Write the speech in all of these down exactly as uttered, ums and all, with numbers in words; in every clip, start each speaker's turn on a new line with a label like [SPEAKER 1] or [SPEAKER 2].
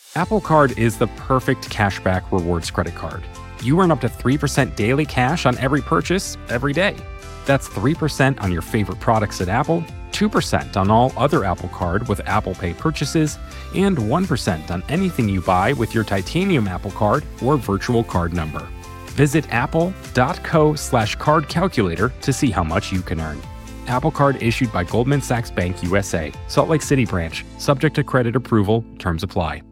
[SPEAKER 1] Apple Card is the perfect cashback rewards credit card. You earn up to three percent daily cash on every purchase every day. That's three percent on your favorite products at Apple, two percent on all other Apple Card with Apple Pay purchases, and one percent on anything you buy with your titanium Apple Card or virtual card number. Visit apple.co slash card calculator to see how much you can earn. Apple Card issued by Goldman Sachs Bank U S A, Salt Lake City branch, subject to credit approval, terms apply.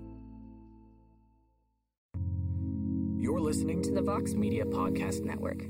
[SPEAKER 2] You're listening to the Vox Media Podcast Network.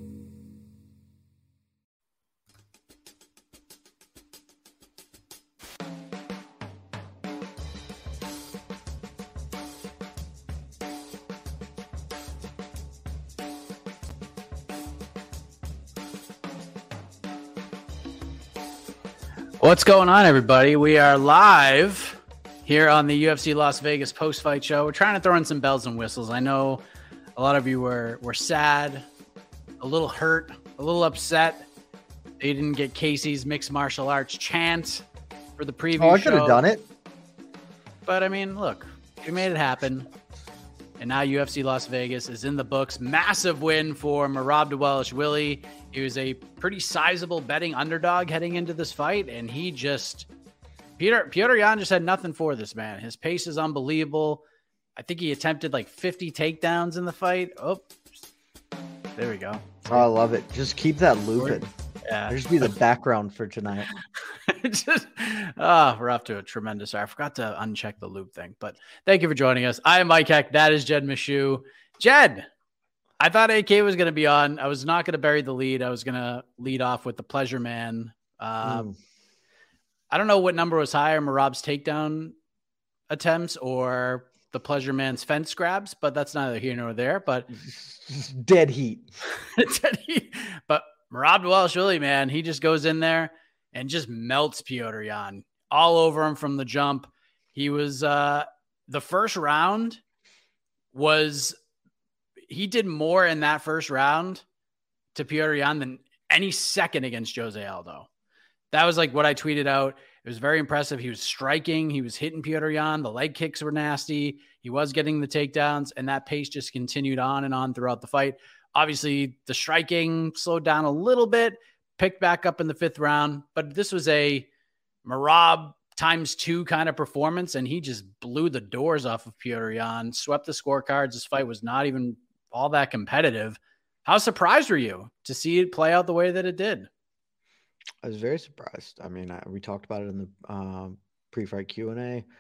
[SPEAKER 3] What's going on, everybody? We are live here on the U F C Las Vegas post-fight show. We're trying to throw in some bells and whistles. I know a lot of you were were sad, a little hurt, a little upset. They didn't get Casey's mixed martial arts chant for the preview show.
[SPEAKER 4] Oh, I could have done it.
[SPEAKER 3] But, I mean, look, we made it happen. And now U F C Las Vegas is in the books. Massive win for Merab Dvalishvili. He was a pretty sizable betting underdog heading into this fight, and he just Peter Petr Yan just had nothing for this man. His pace is unbelievable. I think he attempted like fifty takedowns in the fight. Oh, there we go.
[SPEAKER 4] Oh, I love it. Just keep that looping.
[SPEAKER 3] Yeah,
[SPEAKER 4] there's be the background for tonight.
[SPEAKER 3] just, oh, we're off to a tremendous start. I forgot to uncheck the loop thing, but thank you for joining us. I am Mike Heck. That is Jed Meshew. Jed, I thought A K was going to be on. I was not going to bury the lead. I was going to lead off with the Pleasure Man. Um, mm. I don't know what number was higher, Merab's takedown attempts or the Pleasure Man's fence grabs, but that's neither here nor there. But
[SPEAKER 4] dead heat.
[SPEAKER 3] dead heat. But Merab Dvalishvili, man, he just goes in there and just melts Petr Yan all over him from the jump. He was uh, the first round was he did more in that first round to Petr Yan than any second against Jose Aldo. That was like what I tweeted out. It was very impressive. He was striking. He was hitting Petr Yan. The leg kicks were nasty. He was getting the takedowns, and that pace just continued on and on throughout the fight. Obviously, the striking slowed down a little bit, picked back up in the fifth round, but this was a Merab times two kind of performance, and he just blew the doors off of Petr Yan, swept the scorecards. This fight was not even all that competitive. How surprised were you to see it play out the way that it did?
[SPEAKER 4] I was very surprised. I mean, I, we talked about it in the um, pre-fight Q and A.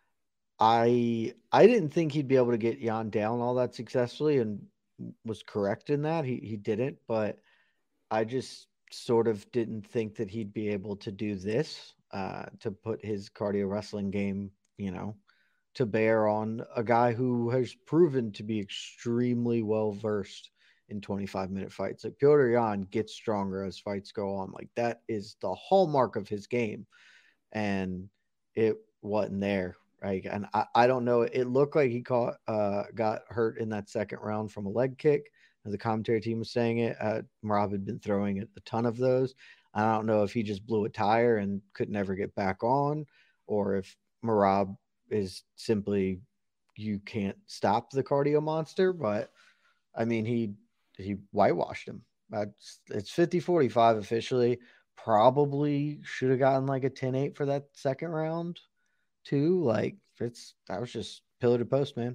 [SPEAKER 4] I I didn't think he'd be able to get Yan down all that successfully, and was correct in that. He he didn't, but I just sort of didn't think that he'd be able to do this, uh, to put his cardio wrestling game, you know, to bear on a guy who has proven to be extremely well versed in twenty-five minute fights. Like Petr Yan gets stronger as fights go on. Like that is the hallmark of his game. And it wasn't there. Right. And I, I don't know. It looked like he caught, uh, got hurt in that second round from a leg kick. As the commentary team was saying it, uh, Merab had been throwing a ton of those. I don't know if he just blew a tire and could never get back on, or if Merab is simply, you can't stop the cardio monster. But I mean, he, he whitewashed him. Uh, it's fifty forty-five officially. Probably should have gotten like a ten eight for that second round too. Like it's, that was just pillar to post, man.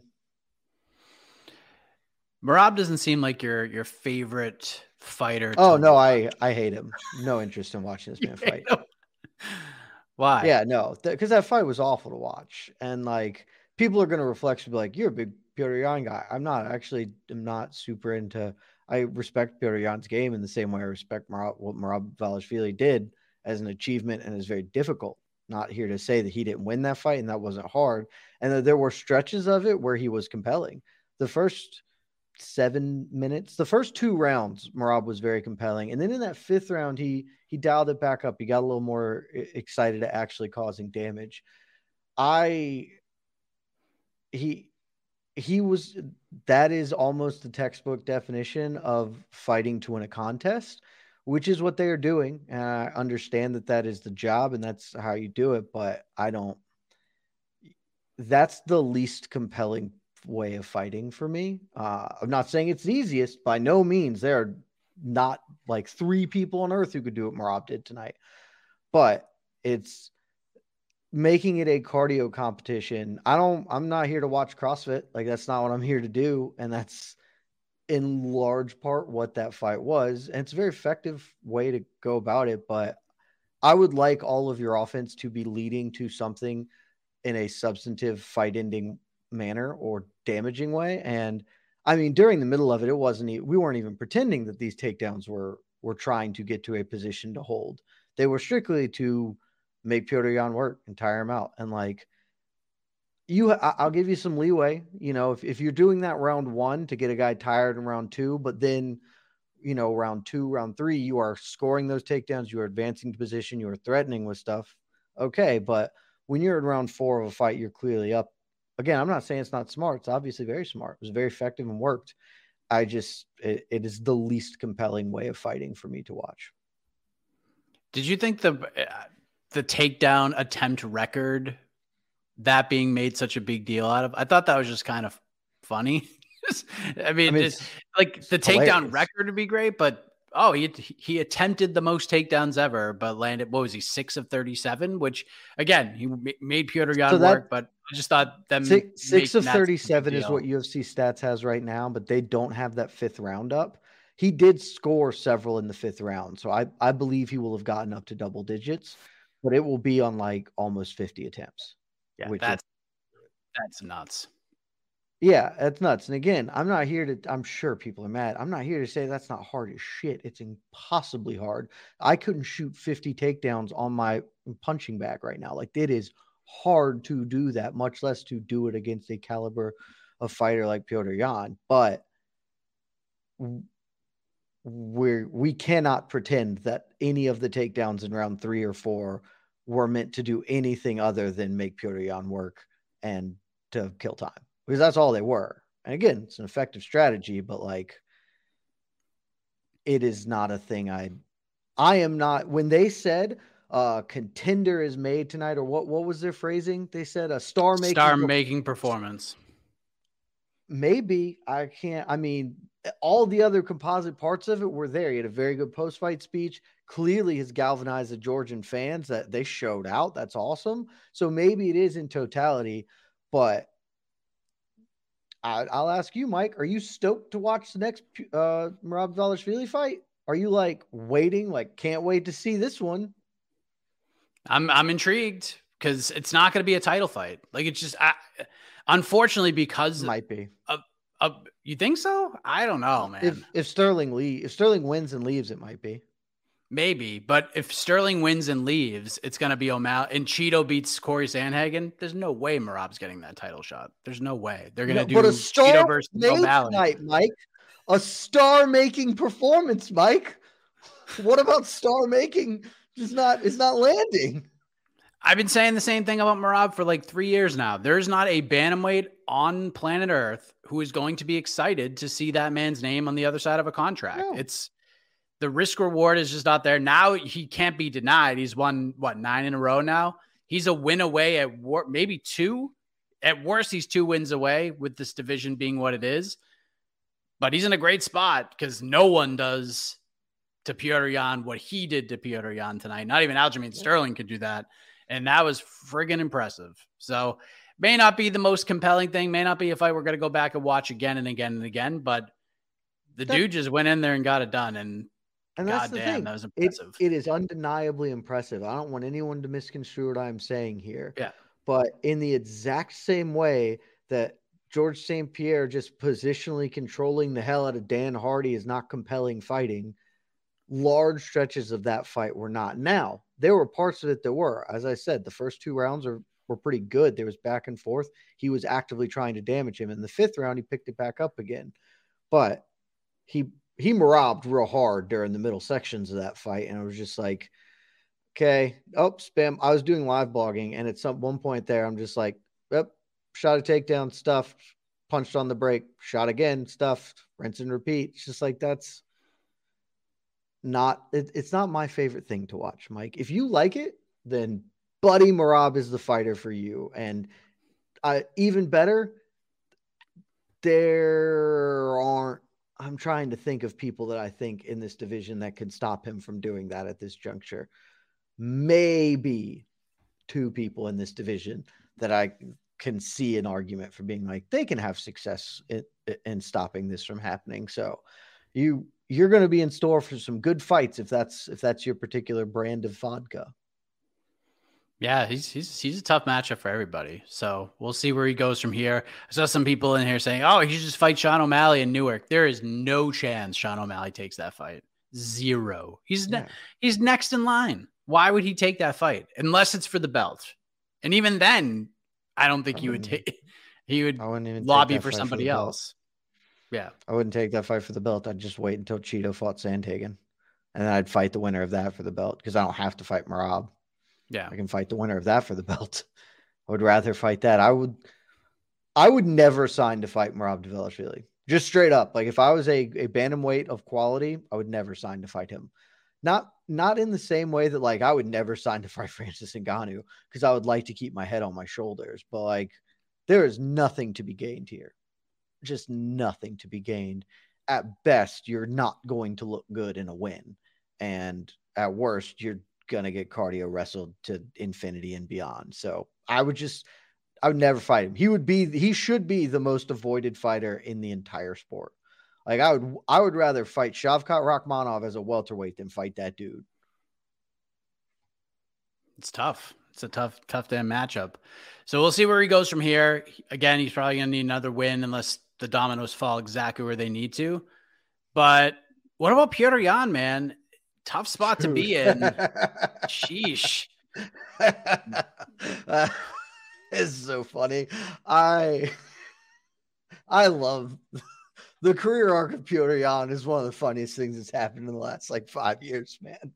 [SPEAKER 3] Merab doesn't seem like your your favorite fighter.
[SPEAKER 4] Oh no, I I hate him. No interest in watching this man fight.
[SPEAKER 3] Why?
[SPEAKER 4] Yeah, no, because th- that fight was awful to watch, and like people are gonna reflect and be like, "You're a big Petr Yan guy." I'm not. Actually, I'm not super into. I respect Petr Yan's game in the same way I respect Merab, what Merab Dvalishvili did as an achievement, and is very difficult. Not here to say that he didn't win that fight and that wasn't hard, and that there were stretches of it where he was compelling. The first seven minutes, the first two rounds, Merab was very compelling. And then in that fifth round, he he dialed it back up. He got a little more excited at actually causing damage. I he he was that is almost the textbook definition of fighting to win a contest, which is what they are doing. And I understand that that is the job and that's how you do it, but I don't that's the least compelling way of fighting for me. Uh, I'm not saying it's the easiest. By no means. There are not like three people on earth who could do what Merab did tonight. But it's making it a cardio competition. I don't, I'm not here to watch CrossFit. Like, that's not what I'm here to do. And that's in large part what that fight was. And it's a very effective way to go about it. But I would like all of your offense to be leading to something in a substantive fight ending manner or damaging way. And I mean, during the middle of it, it wasn't, we weren't even pretending that these takedowns were, were trying to get to a position to hold. They were strictly to make Petr Yan work and tire him out. And like, you, I'll give you some leeway. You know, if, if you're doing that round one to get a guy tired in round two, but then, you know, round two, round three, you are scoring those takedowns, you are advancing to position, you are threatening with stuff. Okay. But when you're in round four of a fight, you're clearly up. Again, I'm not saying it's not smart. It's obviously very smart. It was very effective and worked. I just, it, it is the least compelling way of fighting for me to watch.
[SPEAKER 3] Did you think the, the takedown attempt record, that being made such a big deal out of? I thought that was just kind of funny. I mean, I mean just, like the takedown hilarious. record would be great, but oh, he he attempted the most takedowns ever, but landed, what was he, six of thirty-seven, which again, he made Petr Yan so that, work, but I just thought them
[SPEAKER 4] six, six of thirty-seven is what U F C Stats has right now, but they don't have that fifth round up. He did score several in the fifth round, so I, I believe he will have gotten up to double digits, but it will be on like almost fifty attempts.
[SPEAKER 3] Yeah, which that's, is, that's nuts.
[SPEAKER 4] Yeah, that's nuts. And again, I'm not here to, I'm sure people are mad. I'm not here to say that's not hard as shit. It's impossibly hard. I couldn't shoot fifty takedowns on my punching bag right now. Like, it is hard to do that, much less to do it against a caliber of fighter like Petr Yan. But we're, we cannot pretend that any of the takedowns in round three or four were meant to do anything other than make Petr Yan work and to kill time. Because that's all they were. And again, it's an effective strategy, but like, it is not a thing I, I am not, when they said uh contender is made tonight, or what, what was their phrasing? They said a star making,
[SPEAKER 3] star making performance.
[SPEAKER 4] Maybe I can't, I mean, all the other composite parts of it were there. He had a very good post-fight speech. Clearly has galvanized the Georgian fans that they showed out. That's awesome. So maybe it is in totality, but I'll ask you, Mike, are you stoked to watch the next uh, Merab Dvalishvili fight? Are you like waiting, like can't wait to see this one?
[SPEAKER 3] I'm I'm intrigued because it's not going to be a title fight. Like, it's just, I, unfortunately, because
[SPEAKER 4] it might be.
[SPEAKER 3] Of, of, you think so? I don't know, man.
[SPEAKER 4] If if Sterling leave, if Sterling wins and leaves, it might be.
[SPEAKER 3] Maybe, but if Sterling wins and leaves, it's going to be O'Malley, and Cheeto beats Corey Sandhagen. There's no way Merab's getting that title shot. There's no way. They're going to no, do
[SPEAKER 4] but a star
[SPEAKER 3] Cheeto versus O'Malley.
[SPEAKER 4] Tonight, Mike. A star-making performance, Mike. What about star-making? Just not, it's not landing.
[SPEAKER 3] I've been saying the same thing about Merab for like three years now. There's not a bantamweight on planet Earth who is going to be excited to see that man's name on the other side of a contract. No. It's, the risk reward is just not there. Now he can't be denied. He's won, what, nine in a row now? He's a win away at war, maybe two. At worst, he's two wins away with this division being what it is. But he's in a great spot because no one does to Petr Yan what he did to Petr Yan tonight. Not even Aljamain Sterling could do that. And that was friggin' impressive. So may not be the most compelling thing, may not be a fight we're going to go back and watch again and again and again, but the that, dude just went in there and got it done. And
[SPEAKER 4] And that's
[SPEAKER 3] God
[SPEAKER 4] the
[SPEAKER 3] damn,
[SPEAKER 4] thing.
[SPEAKER 3] That was impressive.
[SPEAKER 4] It, it is undeniably impressive. I don't want anyone to misconstrue what I'm saying here.
[SPEAKER 3] Yeah.
[SPEAKER 4] But in the exact same way that George Saint Pierre just positionally controlling the hell out of Dan Hardy is not compelling fighting, large stretches of that fight were not. Now, there were parts of it that were. As I said, the first two rounds are, were pretty good. There was back and forth. He was actively trying to damage him. In the fifth round, he picked it back up again. But he he Merabed real hard during the middle sections of that fight. And it was just like, okay, oh, spam. I was doing live blogging, and at some one point there, I'm just like, yep, shot a takedown, stuffed, punched on the break, shot again, stuffed, rinse and repeat. It's just like, that's not, it, it's not my favorite thing to watch, Mike. If you like it, then Buddy Merab is the fighter for you. And uh, even better, there aren't. I'm trying to think of people that I think in this division that could stop him from doing that at this juncture. Maybe two people in this division that I can see an argument for being like they can have success in, in stopping this from happening. So you you're going to be in store for some good fights if that's if that's your particular brand of vodka.
[SPEAKER 3] Yeah, he's he's he's a tough matchup for everybody. So we'll see where he goes from here. I saw some people in here saying, "Oh, he should just fight Sean O'Malley in Newark." There is no chance Sean O'Malley takes that fight. Zero. He's ne-
[SPEAKER 4] Yeah.
[SPEAKER 3] he's next in line. Why would he take that fight unless it's for the belt? And even then, I don't think
[SPEAKER 4] I
[SPEAKER 3] he would
[SPEAKER 4] wouldn't-
[SPEAKER 3] take. He would
[SPEAKER 4] I wouldn't even take
[SPEAKER 3] lobby
[SPEAKER 4] that
[SPEAKER 3] for
[SPEAKER 4] fight
[SPEAKER 3] somebody
[SPEAKER 4] the belt.
[SPEAKER 3] else. Yeah,
[SPEAKER 4] I wouldn't take that fight for the belt. I'd just wait until Cheeto fought Sandhagen, and then I'd fight the winner of that for the belt because I don't have to fight Merab.
[SPEAKER 3] yeah.
[SPEAKER 4] I can fight the winner of that for the belt. I would rather fight that. I would I would never sign to fight Merab Dvalishvili. Just straight up. Like if I was a, a bantamweight of quality, I would never sign to fight him. Not not in the same way that like I would never sign to fight Francis Ngannou because I would like to keep my head on my shoulders. But like there is nothing to be gained here. Just nothing to be gained. At best, you're not going to look good in a win. And at worst, you're gonna get cardio wrestled to infinity and beyond. So I would just I would never fight him. He would be he should be the most avoided fighter in the entire sport. Like I would I would rather fight Shavkat Rakhmonov as a welterweight than fight that dude.
[SPEAKER 3] It's tough. It's a tough, tough damn matchup. So we'll see where he goes from here. Again, he's probably gonna need another win unless the dominoes fall exactly where they need to. But what about Petr Yan, man? Tough spot to be in. Sheesh.
[SPEAKER 4] uh, it's so funny. I I love the career arc of Petr Yan is one of the funniest things that's happened in the last like five years, man.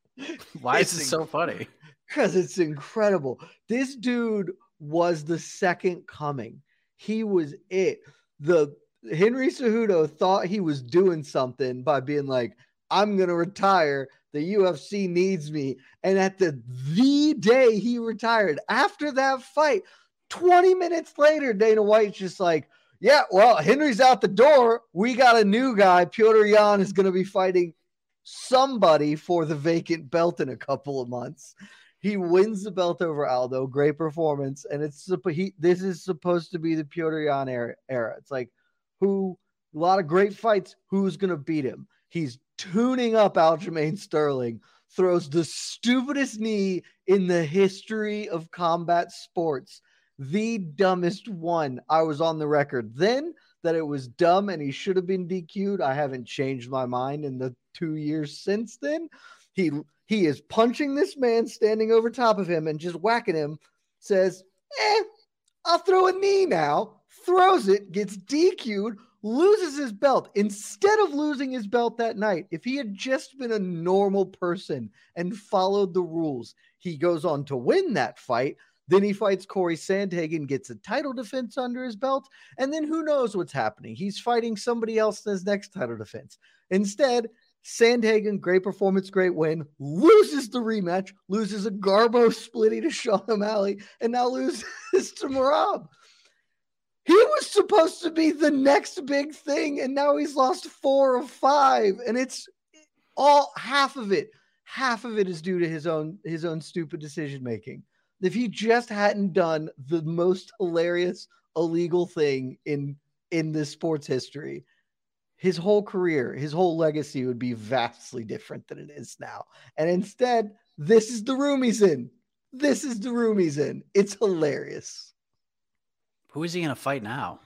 [SPEAKER 3] Why
[SPEAKER 4] It's
[SPEAKER 3] is it so funny?
[SPEAKER 4] Because it's incredible. This dude was the second coming. He was it. The Henry Cejudo thought he was doing something by being like, I'm going to retire. The U F C needs me. And at the the day he retired, after that fight, twenty minutes later, Dana White's just like, yeah, well, Henry's out the door. We got a new guy. Petr Yan is going to be fighting somebody for the vacant belt in a couple of months. He wins the belt over Aldo. Great performance. And it's he, this is supposed to be the Petr Yan era, era. It's like, who, a lot of great fights. Who's going to beat him? He's tuning up Aljamain Sterling, throws the stupidest knee in the history of combat sports. The dumbest one. I was on the record then that it was dumb and he should have been D Q'd. I haven't changed my mind in the two years since then. He he is punching this man standing over top of him and just whacking him, says, eh, I'll throw a knee now, throws it, gets D Q'd, loses his belt. Instead of losing his belt that night, if he had just been a normal person and followed the rules, he goes on to win that fight. Then he fights Corey Sandhagen, gets a title defense under his belt, and then who knows what's happening. He's fighting somebody else in his next title defense. Instead, Sandhagen, great performance, great win, loses the rematch, loses a Garbo splitty to Sean O'Malley, and now loses to Merab. He was supposed to be the next big thing, and now he's lost four of five, and it's all half of it. Half of it is due to his own his own stupid decision making. If he just hadn't done the most hilarious illegal thing in in this sports history, his whole career, his whole legacy would be vastly different than it is now. And instead, this is the room he's in. This is the room he's in. It's hilarious.
[SPEAKER 3] Who is he going to fight now?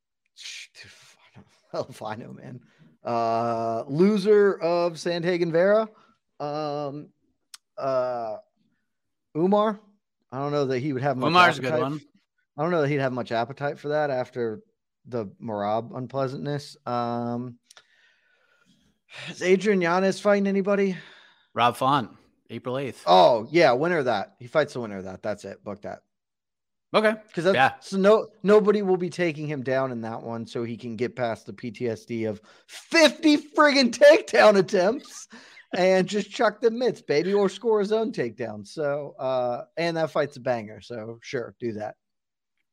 [SPEAKER 4] Hell if I know, man. Uh, loser of Sandhagen Vera. Um, uh, Umar. I don't know that he would have much
[SPEAKER 3] Umar's a
[SPEAKER 4] appetite.
[SPEAKER 3] good one.
[SPEAKER 4] I don't know that he'd have much appetite for that after the Merab unpleasantness. Um, is Adrian Yanez fighting anybody?
[SPEAKER 3] Rob Font, April eighth.
[SPEAKER 4] Oh, yeah, winner of that. He fights the winner of that. That's it. Book that.
[SPEAKER 3] Okay.
[SPEAKER 4] Because that's
[SPEAKER 3] Yeah.
[SPEAKER 4] so no nobody will be taking him down in that one, so he can get past the P T S D of fifty friggin' takedown attempts and just chuck the mitts, baby, or score his own takedown. So uh and that fight's a banger. So sure, do that.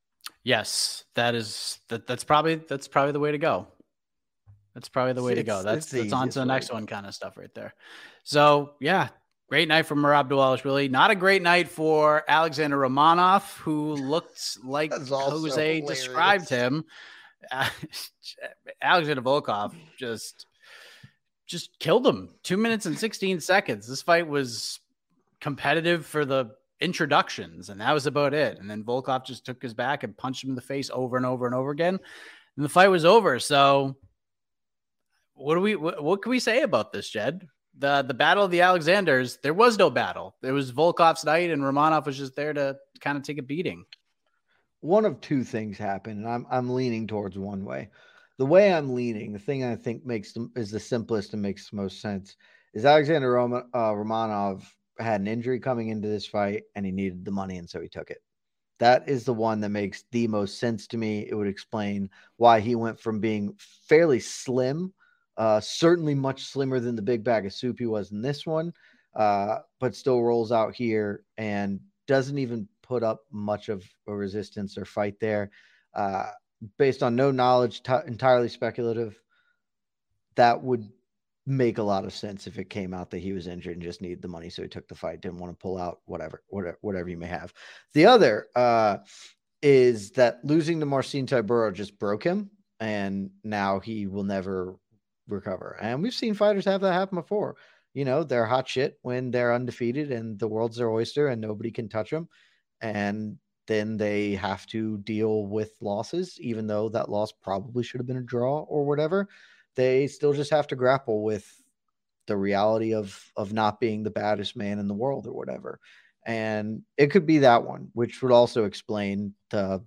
[SPEAKER 3] Yes, that is that. That's probably that's probably the way to go. That's probably the way to go.
[SPEAKER 4] It's-
[SPEAKER 3] That's
[SPEAKER 4] it's the
[SPEAKER 3] that's on to
[SPEAKER 4] easiest
[SPEAKER 3] the
[SPEAKER 4] way
[SPEAKER 3] next
[SPEAKER 4] to
[SPEAKER 3] one
[SPEAKER 4] go.
[SPEAKER 3] kind of stuff right there. So yeah, great night from Merab Dvalishvili. Not a great night for Alexander Romanov, who looked like
[SPEAKER 4] That's also
[SPEAKER 3] Jose
[SPEAKER 4] hilarious.
[SPEAKER 3] described him. Alexander Volkov just just killed him. Two minutes and sixteen seconds. This fight was competitive for the introductions, and that was about it. And then Volkov just took his back and punched him in the face over and over and over again, and the fight was over. So what do we what, what can we say about this, Jed? The the battle of the Alexanders, there was no battle. It was Volkov's night, and Romanov was just there to kind of take a beating.
[SPEAKER 4] One of two things happened, and I'm I'm leaning towards one way. The way I'm leaning, the thing I think makes them is the simplest and makes the most sense, is Alexander Roma, uh, Romanov had an injury coming into this fight, and he needed the money, and so he took it. That is the one that makes the most sense to me. It would explain why he went from being fairly slim, uh, certainly much slimmer than the big bag of soup he was in this one, uh, but still rolls out here and doesn't even put up much of a resistance or fight there. Uh, based on no knowledge, t- entirely speculative, that would make a lot of sense if it came out that he was injured and just needed the money, so he took the fight, didn't want to pull out, whatever, whatever, whatever you may have. The other uh, is that losing to Marcin Tybura just broke him, and now he will never recover. And we've seen fighters have that happen before. You know, they're hot shit when they're undefeated and the world's their oyster and nobody can touch them, and then they have to deal with losses, even though that loss probably should have been a draw or whatever. They still just have to grapple with the reality of of not being the baddest man in the world or whatever. And it could be that one, which would also explain the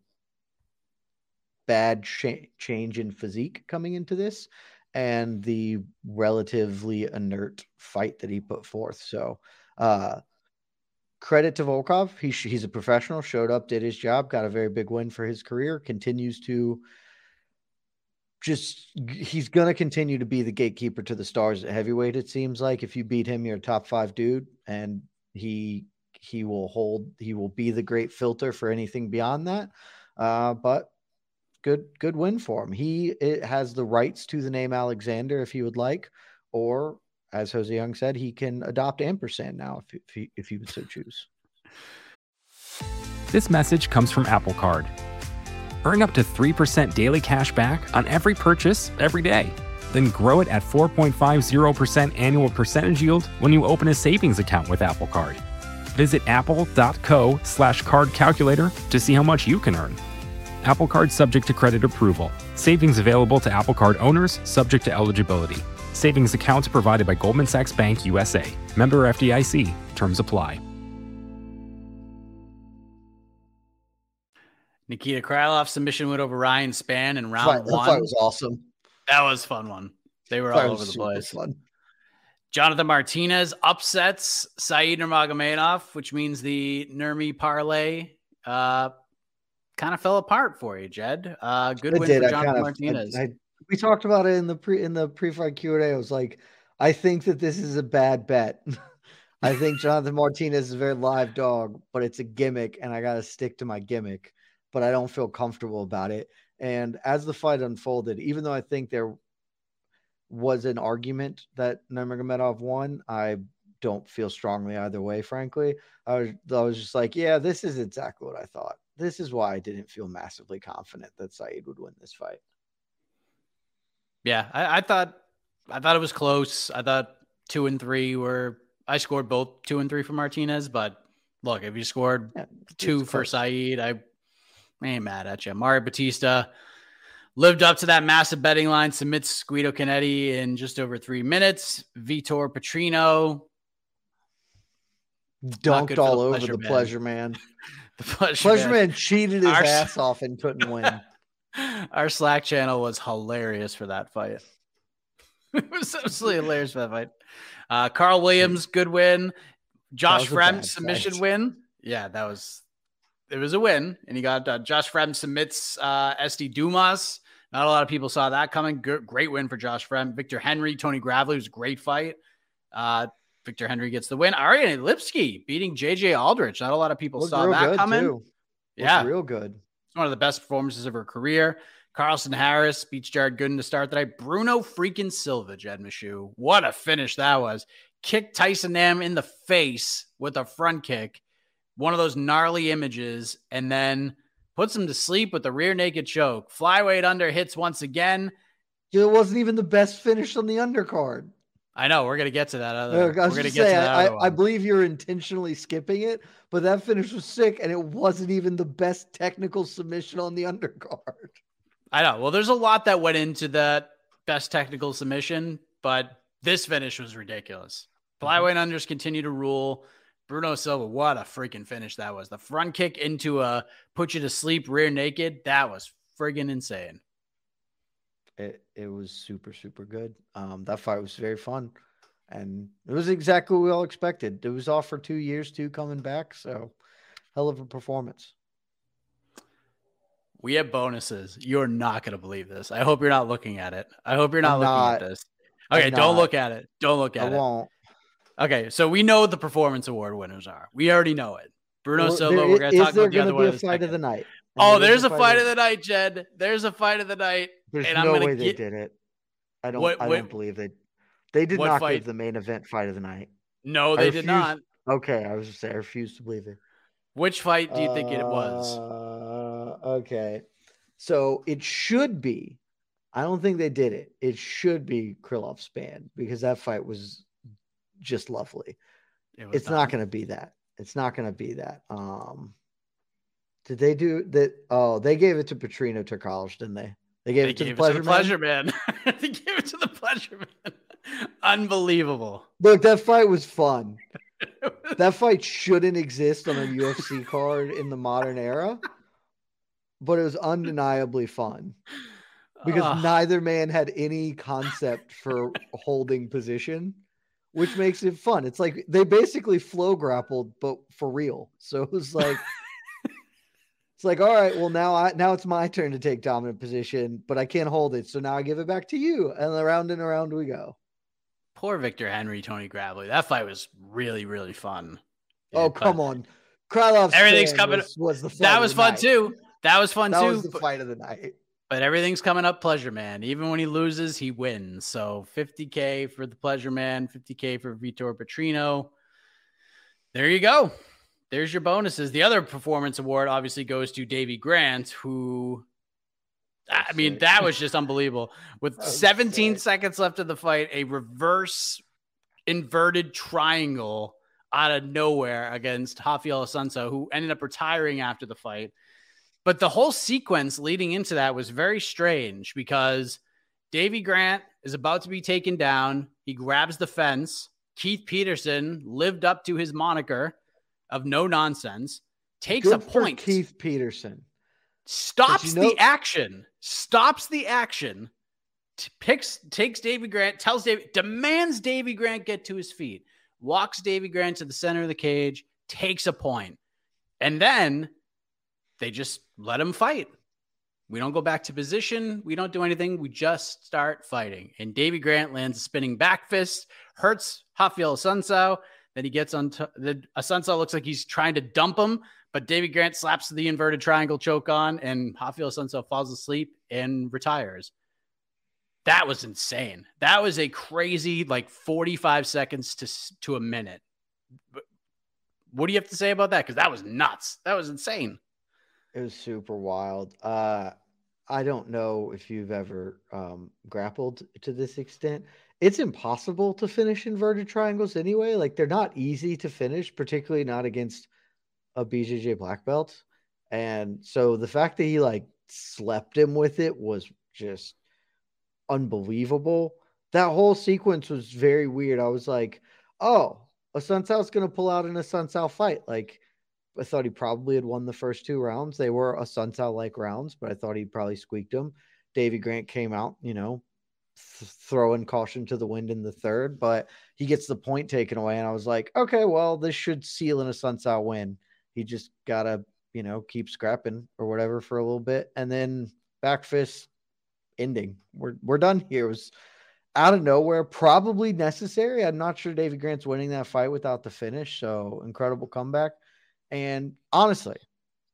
[SPEAKER 4] bad sh- change in physique coming into this and the relatively inert fight that he put forth. So uh, credit to Volkov. He sh- he's a professional, showed up, did his job, got a very big win for his career, continues to just he's going to continue to be the gatekeeper to the stars at heavyweight. It seems like if you beat him, you're a top five dude, and he he will hold he will be the great filter for anything beyond that. Uh, but good good win for him. He it has the rights to the name Alexander if he would like, or as Jose Young said, he can adopt ampersand now if if he if he would so choose.
[SPEAKER 1] This message comes from Apple Card. Earn up to three percent daily cash back on every purchase every day. Then grow it at four point five zero percent annual percentage yield when you open a savings account with Apple Card. Visit apple.co slash card calculator to see how much you can earn. Apple Card subject to credit approval. Savings available to Apple Card owners subject to eligibility. Savings accounts provided by Goldman Sachs Bank U S A. Member F D I C. Terms apply.
[SPEAKER 3] Nikita Krylov submission went over Ryan Spann in round
[SPEAKER 4] Fight,
[SPEAKER 3] one.
[SPEAKER 4] That fight was awesome.
[SPEAKER 3] That was a fun one. They were all over the place.
[SPEAKER 4] Fun.
[SPEAKER 3] Jonathan Martinez upsets Said Nurmagomedov, which means the Nurmi parlay uh, kind of fell apart for you, Jed. Uh, good
[SPEAKER 4] It
[SPEAKER 3] win
[SPEAKER 4] did.
[SPEAKER 3] for
[SPEAKER 4] I
[SPEAKER 3] Jonathan
[SPEAKER 4] kind of,
[SPEAKER 3] Martinez.
[SPEAKER 4] I, I, we talked about it in the pre in the pre-fight Q and A. I was like, I think that this is a bad bet. I think Jonathan Martinez is a very live dog, but it's a gimmick, and I got to stick to my gimmick. But I don't feel comfortable about it. And as the fight unfolded, even though I think there was an argument that Nurmagomedov won, I don't feel strongly either way, frankly. I was, I was just like, yeah, this is exactly what I thought. This is why I didn't feel massively confident that Said would win this fight.
[SPEAKER 3] Yeah, I, I thought I thought it was close. I thought two and three were I scored both two and three for Martinez, but look, if you scored yeah, two for Said, I I ain't mad at you. Mario Batista lived up to that massive betting line, submits Guido Canetti in just over three minutes. Vitor Petrino
[SPEAKER 4] dunked all the over pleasure the man. pleasure man.
[SPEAKER 3] the pleasure,
[SPEAKER 4] pleasure man.
[SPEAKER 3] man
[SPEAKER 4] cheated his Our, ass off and couldn't win.
[SPEAKER 3] Our Slack channel was hilarious for that fight. It was absolutely hilarious for that fight. Uh, Carl Williams, good win. Josh Fremd, submission fight. win. Yeah, that was... It was a win, and he got uh, Josh Fremd submits uh, S D Dumas. Not a lot of people saw that coming. G- great win for Josh Fremd. Victor Henry, Tony Gravely was a great fight. Uh, Victor Henry gets the win. Ariane Lipsky beating J J Aldrich. Not a lot of people Looked saw that coming.
[SPEAKER 4] Too. Yeah, real good.
[SPEAKER 3] It's one of the best performances of her career. Carlson Harris beats Jared Gooden to start the night. Bruno freaking Silva, Jed Meshew. What a finish that was. Kicked Tyson Nam in the face with a front kick. One of those gnarly images. And then puts him to sleep with the rear naked choke. Flyweight under hits once again.
[SPEAKER 4] It wasn't even the best finish on the undercard.
[SPEAKER 3] I know. We're going to get to that. Other,
[SPEAKER 4] I
[SPEAKER 3] we're going to get
[SPEAKER 4] say,
[SPEAKER 3] to that.
[SPEAKER 4] I,
[SPEAKER 3] other
[SPEAKER 4] I believe you're intentionally skipping it, but that finish was sick, and it wasn't even the best technical submission on the undercard.
[SPEAKER 3] I know. Well, there's a lot that went into that best technical submission, but this finish was ridiculous. Flyweight mm-hmm. unders continue to rule. Bruno Silva, what a freaking finish that was. The front kick into a put you to sleep rear naked. That was friggin' insane.
[SPEAKER 4] It it was super, super good. Um, that fight was very fun. And it was exactly what we all expected. It was off for two years, too, coming back. So, hell of a performance.
[SPEAKER 3] We have bonuses. You're not going to believe this. I hope you're not looking at it. I hope you're not
[SPEAKER 4] I'm
[SPEAKER 3] looking
[SPEAKER 4] not,
[SPEAKER 3] at this. Okay,
[SPEAKER 4] I'm
[SPEAKER 3] don't
[SPEAKER 4] not.
[SPEAKER 3] look at it. Don't look at
[SPEAKER 4] I
[SPEAKER 3] it.
[SPEAKER 4] I won't.
[SPEAKER 3] Okay, so we know what the performance award winners are. We already know it. Bruno
[SPEAKER 4] Well,
[SPEAKER 3] Silva,
[SPEAKER 4] there,
[SPEAKER 3] we're going to talk
[SPEAKER 4] there
[SPEAKER 3] about the other
[SPEAKER 4] be
[SPEAKER 3] one.
[SPEAKER 4] a fight of the night?
[SPEAKER 3] Oh, there's a fight of the night, Jed. There's a fight of the night.
[SPEAKER 4] There's
[SPEAKER 3] and
[SPEAKER 4] no
[SPEAKER 3] I'm
[SPEAKER 4] way
[SPEAKER 3] get...
[SPEAKER 4] they did it. I don't.
[SPEAKER 3] What,
[SPEAKER 4] I
[SPEAKER 3] what,
[SPEAKER 4] don't believe they. They did not
[SPEAKER 3] fight?
[SPEAKER 4] give the main event fight of the night.
[SPEAKER 3] No, they did not.
[SPEAKER 4] Okay, I was just saying, I refuse to believe it.
[SPEAKER 3] Which fight do you think it was?
[SPEAKER 4] Uh, okay, so it should be. I don't think they did it. It should be Krylov Span because that fight was just lovely. It was it's not, not going to be that. It's not going to be that. Um, did they do that? Oh, they gave it to Petrino Turkalj, didn't they? They gave
[SPEAKER 3] they
[SPEAKER 4] it to
[SPEAKER 3] gave
[SPEAKER 4] the
[SPEAKER 3] it
[SPEAKER 4] Pleasure,
[SPEAKER 3] to the pleasure Man. man. They gave it to the Pleasure Man. Unbelievable.
[SPEAKER 4] Look, that fight was fun. That fight shouldn't exist on a U F C card in the modern era, but it was undeniably fun because uh, neither man had any concept for holding position, which makes it fun. It's like they basically flow grappled, but for real. So it was like, it's like, all right, well now I now it's my turn to take dominant position, but I can't hold it. So now I give it back to you, and around and around we go.
[SPEAKER 3] Poor Victor Henry, Tony Gravely. That fight was really, really fun.
[SPEAKER 4] Oh,
[SPEAKER 3] yeah,
[SPEAKER 4] come on. Krylov
[SPEAKER 3] everything's coming.
[SPEAKER 4] Was, was the fight
[SPEAKER 3] that was fun
[SPEAKER 4] night.
[SPEAKER 3] too. That was fun
[SPEAKER 4] that
[SPEAKER 3] too.
[SPEAKER 4] That was the
[SPEAKER 3] but,
[SPEAKER 4] fight of the night.
[SPEAKER 3] But everything's coming up Pleasure Man. Even when he loses, he wins. So fifty K for the Pleasure Man, fifty K for Vitor Petrino. There you go. There's your bonuses. The other performance award obviously goes to Davey Grant, who, That's I mean, sick. That was just unbelievable. With seventeen sick. seconds left of the fight, a reverse inverted triangle out of nowhere against Rafael Assunção, who ended up retiring after the fight. But the whole sequence leading into that was very strange because Davey Grant is about to be taken down. He grabs the fence. Keith Peterson lived up to his moniker of no nonsense, takes
[SPEAKER 4] Good
[SPEAKER 3] a point.
[SPEAKER 4] For Keith Peterson.
[SPEAKER 3] Stops
[SPEAKER 4] you know-
[SPEAKER 3] the action, stops the action, t- picks, takes Davey Grant, tells Davey, demands Davey Grant get to his feet, walks Davey Grant to the center of the cage, takes a point, and then they just let him fight. We don't go back to position. We don't do anything. We just start fighting. And Davey Grant lands a spinning back fist, hurts Rafael Assunção. Then he gets on t- the Assunção looks like he's trying to dump him, but Davey Grant slaps the inverted triangle choke on, and Rafael Assunção falls asleep and retires. That was insane. That was a crazy, like forty-five seconds to to a minute. What do you have to say about that? Because that was nuts. That was insane.
[SPEAKER 4] It was super wild. Uh, I don't know if you've ever um, grappled to this extent. It's impossible to finish inverted triangles anyway. Like, they're not easy to finish, particularly not against a B J J black belt. And so the fact that he like slept him with it was just unbelievable. That whole sequence was very weird. I was like, oh, Assunção's going to pull out an Assunção fight. Like, I thought he probably had won the first two rounds. They were Assunção-like rounds, but I thought he probably squeaked them. Davey Grant came out, you know, th- throwing caution to the wind in the third, but he gets the point taken away. And I was like, okay, well, this should seal an Assunção win. He just got to, you know, keep scrapping or whatever for a little bit. And then back fist ending. We're, we're done here. It was out of nowhere, probably necessary. I'm not sure Davey Grant's winning that fight without the finish. So incredible comeback. And honestly,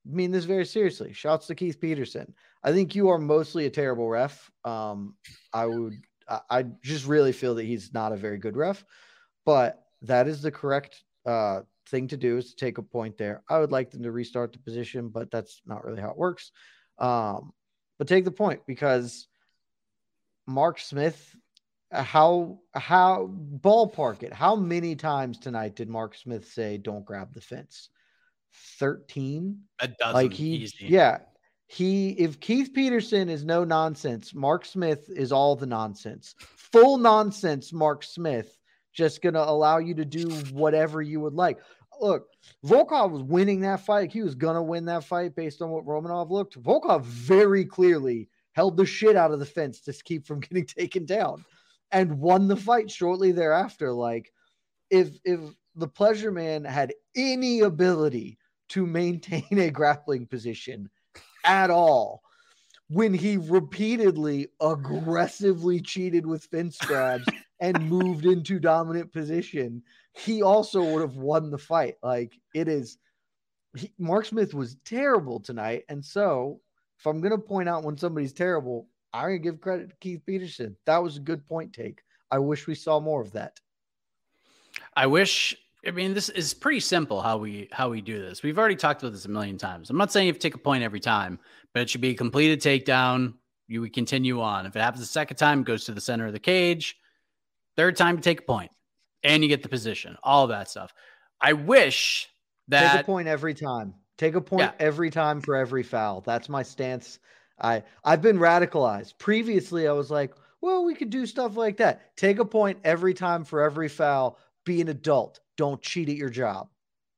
[SPEAKER 4] mean this very seriously. Shouts to Keith Peterson. I think you are mostly a terrible ref. Um, I would, I, I just really feel that he's not a very good ref, but that is the correct uh, thing to do, is to take a point there. I would like them to restart the position, but that's not really how it works. Um, but take the point, because Mark Smith, how, how ballpark it, how many times tonight did Mark Smith say, "Don't grab the fence"? thirteen.
[SPEAKER 3] A dozen.
[SPEAKER 4] Like he,
[SPEAKER 3] easy.
[SPEAKER 4] yeah, he, if Keith Peterson is no nonsense, Mark Smith is all the nonsense. Full nonsense, Mark Smith, just going to allow you to do whatever you would like. Look, Volkov was winning that fight. He was going to win that fight based on what Romanov looked. Volkov very clearly held the shit out of the fence to keep from getting taken down and won the fight shortly thereafter. Like, if, if the Pleasure Man had any ability to maintain a grappling position at all, when he repeatedly aggressively cheated with fence grabs and moved into dominant position, he also would have won the fight. Like, it is, he, Mark Smith was terrible tonight. And so if I'm going to point out when somebody's terrible, I'm going to give credit to Keith Peterson. That was a good point take. I wish we saw more of that.
[SPEAKER 3] I wish, I mean, this is pretty simple how we how we do this. We've already talked about this a million times. I'm not saying you have to take a point every time, but it should be a completed takedown. You would continue on. If it happens the second time, it goes to the center of the cage. Third time, you take a point, and you get the position. All of that stuff. I wish that
[SPEAKER 4] take a point every time. Take a point yeah. every time for every foul. That's my stance. I I've been radicalized. Previously, I was like, well, we could do stuff like that. Take a point every time for every foul. Be an adult. Don't cheat at your job.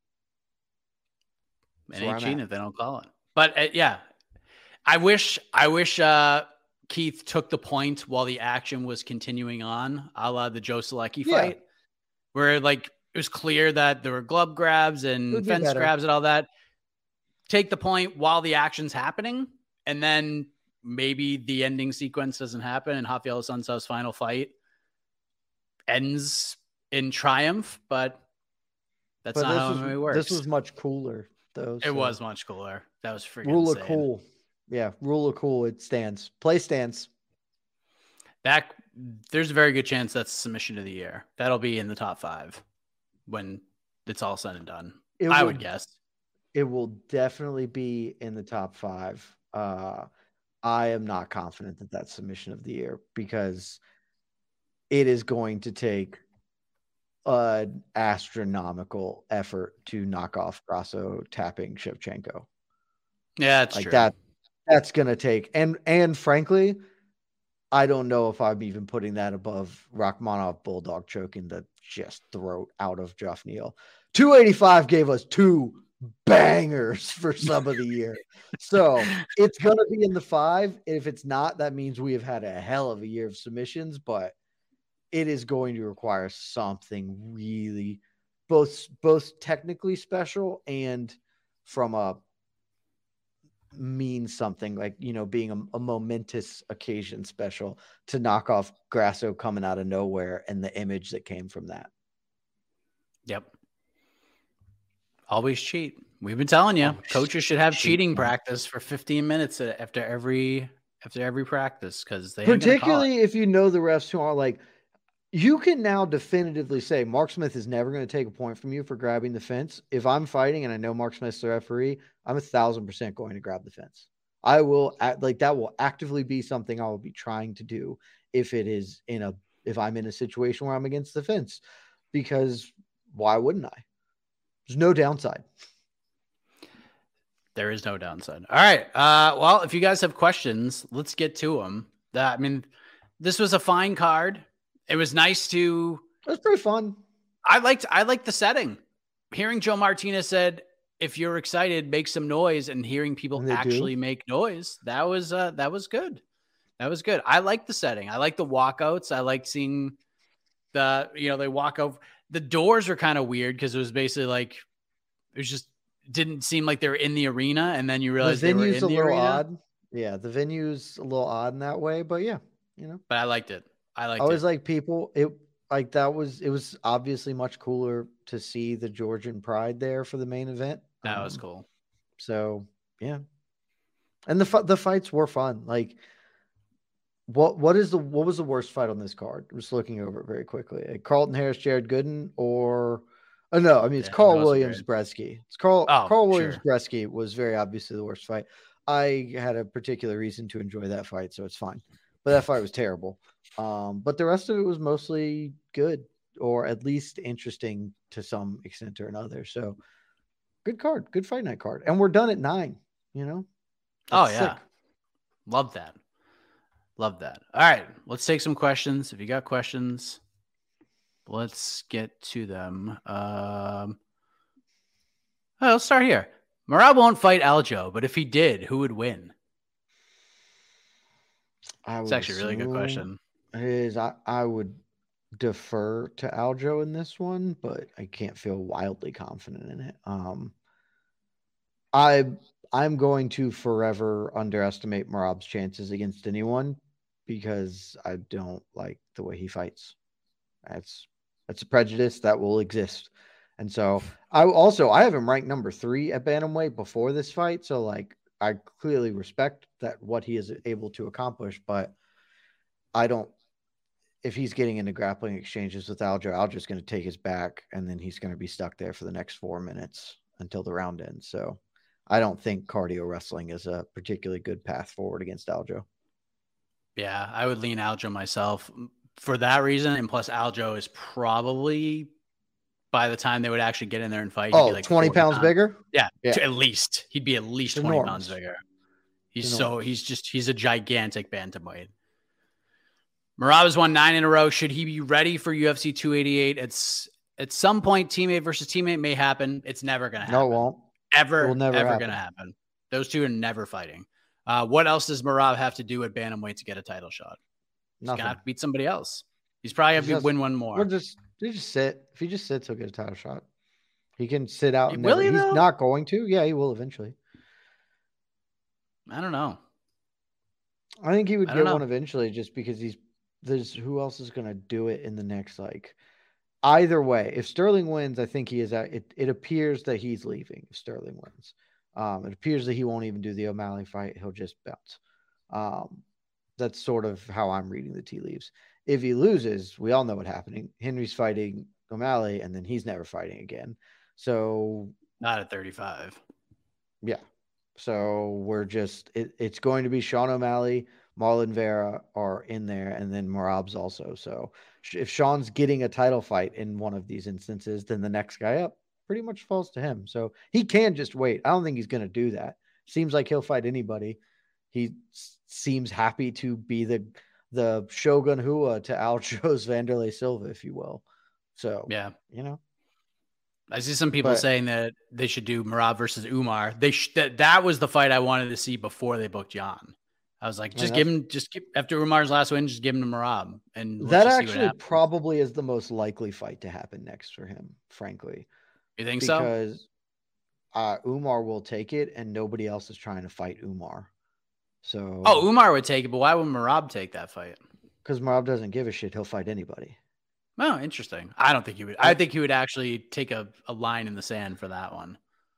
[SPEAKER 3] It ain't cheating if they don't call it. But uh, yeah, I wish I wish uh, Keith took the point while the action was continuing on, a la the Joe Selecki
[SPEAKER 4] yeah.
[SPEAKER 3] fight, where like it was clear that there were glove grabs and fence grabs and all that. Take the point while the action's happening, and then maybe the ending sequence doesn't happen, and Rafael Assunção's final fight ends in triumph, but that's
[SPEAKER 4] but
[SPEAKER 3] not how
[SPEAKER 4] was,
[SPEAKER 3] it works.
[SPEAKER 4] This was much cooler, though.
[SPEAKER 3] So. It was much cooler. That was freaking
[SPEAKER 4] rule
[SPEAKER 3] insane.
[SPEAKER 4] of cool. Yeah, rule of cool. It stands. Play stands.
[SPEAKER 3] That there's a very good chance that's submission of the year. That'll be in the top five when it's all said and done.
[SPEAKER 4] It
[SPEAKER 3] I
[SPEAKER 4] will,
[SPEAKER 3] would guess
[SPEAKER 4] it will definitely be in the top five. Uh, I am not confident that that's submission of the year, because it is going to take an astronomical effort to knock off Grasso tapping Shevchenko.
[SPEAKER 3] Yeah, that's
[SPEAKER 4] like
[SPEAKER 3] true.
[SPEAKER 4] that. That's going to take, and, and frankly, I don't know if I'm even putting that above Rachmanov Bulldog choking the just throat out of Geoff Neal. two eighty-five gave us two bangers for sub of the year. So it's going to be in the five. If it's not, that means we have had a hell of a year of submissions, but it is going to require something really both, both technically special and from a mean something, like, you know, being a, a momentous occasion special to knock off Grasso coming out of nowhere and the image that came from that.
[SPEAKER 3] Yep. Always cheat. We've been telling you, Always coaches should have cheat. cheating practice for fifteen minutes after every after every practice, because they
[SPEAKER 4] particularly if you know the refs who are like, you can now definitively say Mark Smith is never going to take a point from you for grabbing the fence. If I'm fighting and I know Mark Smith's the referee, I'm a thousand percent going to grab the fence. I will act like that will actively be something I will be trying to do if it is in a, if I'm in a situation where I'm against the fence, because why wouldn't I? There's no downside.
[SPEAKER 3] There is no downside. All right. Uh, well, if you guys have questions, let's get to them. That, I mean, this was a fine card. It was nice to.
[SPEAKER 4] It was pretty fun.
[SPEAKER 3] I liked. I liked the setting. Hearing Joe Martinez said, "If you're excited, make some noise," and hearing people actually do. make noise. That was. Uh, that was good. That was good. I liked the setting. I liked the walkouts. I liked seeing the. You know, they walk over. The doors are kind of weird because it was basically like it was just didn't seem like they were in the arena, and then you realize
[SPEAKER 4] the
[SPEAKER 3] they were
[SPEAKER 4] venue's
[SPEAKER 3] in
[SPEAKER 4] a
[SPEAKER 3] the
[SPEAKER 4] little
[SPEAKER 3] arena.
[SPEAKER 4] Odd. Yeah, the venue's a little odd in that way, but yeah, you know.
[SPEAKER 3] But I liked it. I liked
[SPEAKER 4] I always
[SPEAKER 3] it.
[SPEAKER 4] like people. It like that was it was obviously much cooler to see the Georgian Pride there for the main event.
[SPEAKER 3] That
[SPEAKER 4] um,
[SPEAKER 3] was cool.
[SPEAKER 4] So Yeah. And the the fights were fun. Like, what what is the what was the worst fight on this card? I'm just looking over it very quickly. Like Carlton Harris, Jared Gooden, or oh no, I mean it's
[SPEAKER 3] Yeah,
[SPEAKER 4] Carl
[SPEAKER 3] that wasn't
[SPEAKER 4] Williams,
[SPEAKER 3] great.
[SPEAKER 4] Bresky. It's Carl
[SPEAKER 3] Oh,
[SPEAKER 4] Carl Williams,
[SPEAKER 3] sure.
[SPEAKER 4] Bresky was very obviously the worst fight. I had a particular reason to enjoy that fight, so it's fine. But that fight was terrible. Um, but the rest of it was mostly good, or at least interesting to some extent or another. So good card, good fight night card, and we're done at nine. You know.
[SPEAKER 3] Oh
[SPEAKER 4] That's
[SPEAKER 3] yeah.
[SPEAKER 4] sick.
[SPEAKER 3] Love that. Love that. All right. Let's take some questions. If you got questions, let's get to them. Um, oh, let's start here. Merab won't fight Aljo, but if he did, who would win?
[SPEAKER 4] I
[SPEAKER 3] It's
[SPEAKER 4] would
[SPEAKER 3] actually a really good question.
[SPEAKER 4] It is. I, I would defer to Aljo in this one, but I can't feel wildly confident in it. Um, I I'm going to forever underestimate Merab's chances against anyone because I don't like the way he fights. That's that's a prejudice that will exist. And so I also I have him ranked number three at Bantamweight before this fight. So like I clearly respect that what he is able to accomplish, but I don't if he's getting into grappling exchanges with Aljo, Aljo's going to take his back and then he's going to be stuck there for the next four minutes until the round ends. So I don't think cardio wrestling is a particularly good path forward against Aljo.
[SPEAKER 3] Yeah, I would lean Aljo myself for that reason. And plus Aljo is probably by the time they would actually get in there and fight, he'd
[SPEAKER 4] oh,
[SPEAKER 3] be like
[SPEAKER 4] twenty pounds, pounds bigger.
[SPEAKER 3] Yeah,
[SPEAKER 4] yeah.
[SPEAKER 3] at least he'd be at least
[SPEAKER 4] it's
[SPEAKER 3] twenty
[SPEAKER 4] enormous.
[SPEAKER 3] pounds bigger. He's so he's just he's a gigantic bantamweight. Merab has won nine in a row. Should he be ready for U F C two eighty-eight? It's at some point teammate versus teammate may happen. It's never gonna happen.
[SPEAKER 4] No, it won't.
[SPEAKER 3] Ever,
[SPEAKER 4] it will never
[SPEAKER 3] ever
[SPEAKER 4] happen.
[SPEAKER 3] gonna happen. Those two are never fighting. Uh, what else does Merab have to do at bantamweight to get a title shot? He's
[SPEAKER 4] Nothing.
[SPEAKER 3] gonna have to beat somebody else. He's probably gonna have to win one more.
[SPEAKER 4] We'll just he just sit. If he just sits, he'll get a title shot. He can sit out. And
[SPEAKER 3] will
[SPEAKER 4] never,
[SPEAKER 3] he,
[SPEAKER 4] he's
[SPEAKER 3] though?
[SPEAKER 4] not going to. Yeah, he will eventually.
[SPEAKER 3] I don't know.
[SPEAKER 4] I think he would
[SPEAKER 3] I
[SPEAKER 4] get
[SPEAKER 3] don't
[SPEAKER 4] one
[SPEAKER 3] know.
[SPEAKER 4] eventually, just because he's there's who else is going to do it in the next like. Either way, if Sterling wins, I think he is. At, it it appears that he's leaving. If Sterling wins, um, it appears that he won't even do the O'Malley fight. He'll just bounce. Um, that's sort of how I'm reading the tea leaves. If he loses, we all know what's happening. Henry's fighting O'Malley, and then he's never fighting again. So
[SPEAKER 3] not at thirty-five.
[SPEAKER 4] Yeah. So we're just it, it's going to be Sean O'Malley, Marlon Vera are in there, and then Merab's also. So if Sean's getting a title fight in one of these instances, then the next guy up pretty much falls to him. So he can just wait. I don't think he's going to do that. Seems like he'll fight anybody. He seems happy to be the the Shogun Hua to Aljo's Vanderlei Silva, if you will. So
[SPEAKER 3] yeah,
[SPEAKER 4] you know.
[SPEAKER 3] I see some people
[SPEAKER 4] but,
[SPEAKER 3] saying that they should do Merab versus Umar. They sh- that that was the fight I wanted to see before they booked Jan. I was like, just give him, just give, after Umar's last win, just give him to Merab. And let's
[SPEAKER 4] that
[SPEAKER 3] just
[SPEAKER 4] actually
[SPEAKER 3] see what
[SPEAKER 4] probably is the most likely fight to happen next for him, frankly.
[SPEAKER 3] You think
[SPEAKER 4] because,
[SPEAKER 3] so?
[SPEAKER 4] Because uh, Umar will take it, and nobody else is trying to fight Umar. So,
[SPEAKER 3] oh, Umar would take it, but why would Merab take that fight?
[SPEAKER 4] Because Merab doesn't give a shit. He'll fight anybody.
[SPEAKER 3] Oh, interesting. I don't think he would. I think he would actually take a, a line in the sand for that one.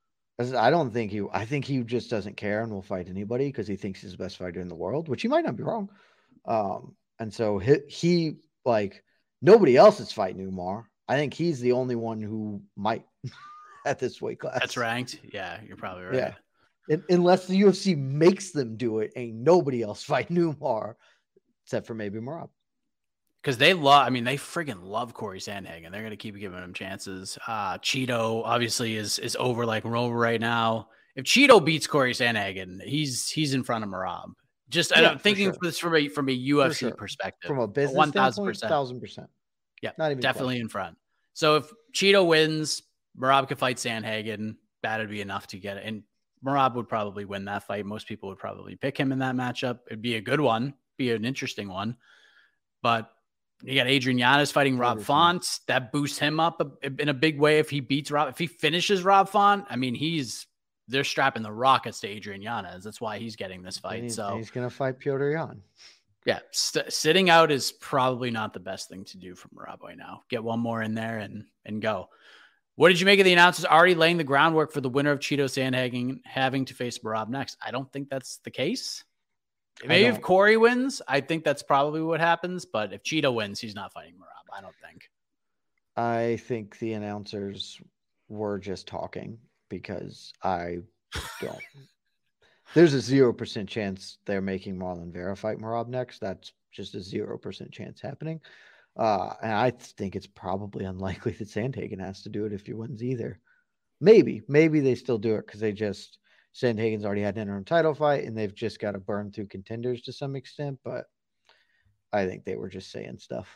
[SPEAKER 4] I don't think he. I think he just doesn't care and will fight anybody because he thinks he's the best fighter in the world, which he might not be wrong. Um, and so he, he like nobody else is fighting Umar. I think he's the only one who might at this weight class.
[SPEAKER 3] That's ranked. Yeah, you're probably right.
[SPEAKER 4] Yeah, and, unless the U F C makes them do it, ain't nobody else fighting Umar except for maybe Merab.
[SPEAKER 3] Because they love, I mean, they friggin' love Corey Sandhagen. They're going to keep giving him chances. Uh, Cheeto obviously is is over like over right now. If Cheeto beats Corey Sandhagen, he's he's in front of Merab. Just yeah, I'm thinking sure. this from a from a U F C sure. perspective,
[SPEAKER 4] from a business
[SPEAKER 3] one thousand percent,
[SPEAKER 4] thousand percent.
[SPEAKER 3] Yeah,
[SPEAKER 4] not even
[SPEAKER 3] definitely
[SPEAKER 4] question.
[SPEAKER 3] in front. So if Cheeto wins, Merab could fight Sandhagen. That'd be enough to get it. And Merab would probably win that fight. Most people would probably pick him in that matchup. It'd be a good one, be an interesting one, but. You got Adrian Yanez fighting Rob Font. That boosts him up in a big way if he beats Rob. If he finishes Rob Font, I mean, he's they're strapping the rockets to Adrian Yanez. That's why he's getting this fight.
[SPEAKER 4] He's,
[SPEAKER 3] so
[SPEAKER 4] he's going to fight Piotr Jan.
[SPEAKER 3] Yeah, st- sitting out is probably not the best thing to do for Merab right now. Get one more in there and and go. What did you make of the announcers already laying the groundwork for the winner of Cheeto Sandhagen having to face Merab next? I don't think that's the case. Maybe if Corey wins, I think that's probably what happens. But if Cheeto wins, he's not fighting Merab. I don't think.
[SPEAKER 4] I think the announcers were just talking because I don't. There's a zero percent chance they're making Marlon Vera fight Merab next. That's just a zero percent chance happening. Uh, and I think it's probably unlikely that Sandhagen has to do it if he wins either. Maybe, maybe they still do it because they just Sandhagen's already had an interim title fight and they've just got to burn through contenders to some extent. But I think they were just saying stuff.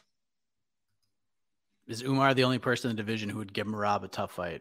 [SPEAKER 3] Is Umar the only person in the division who would give Merab a tough fight?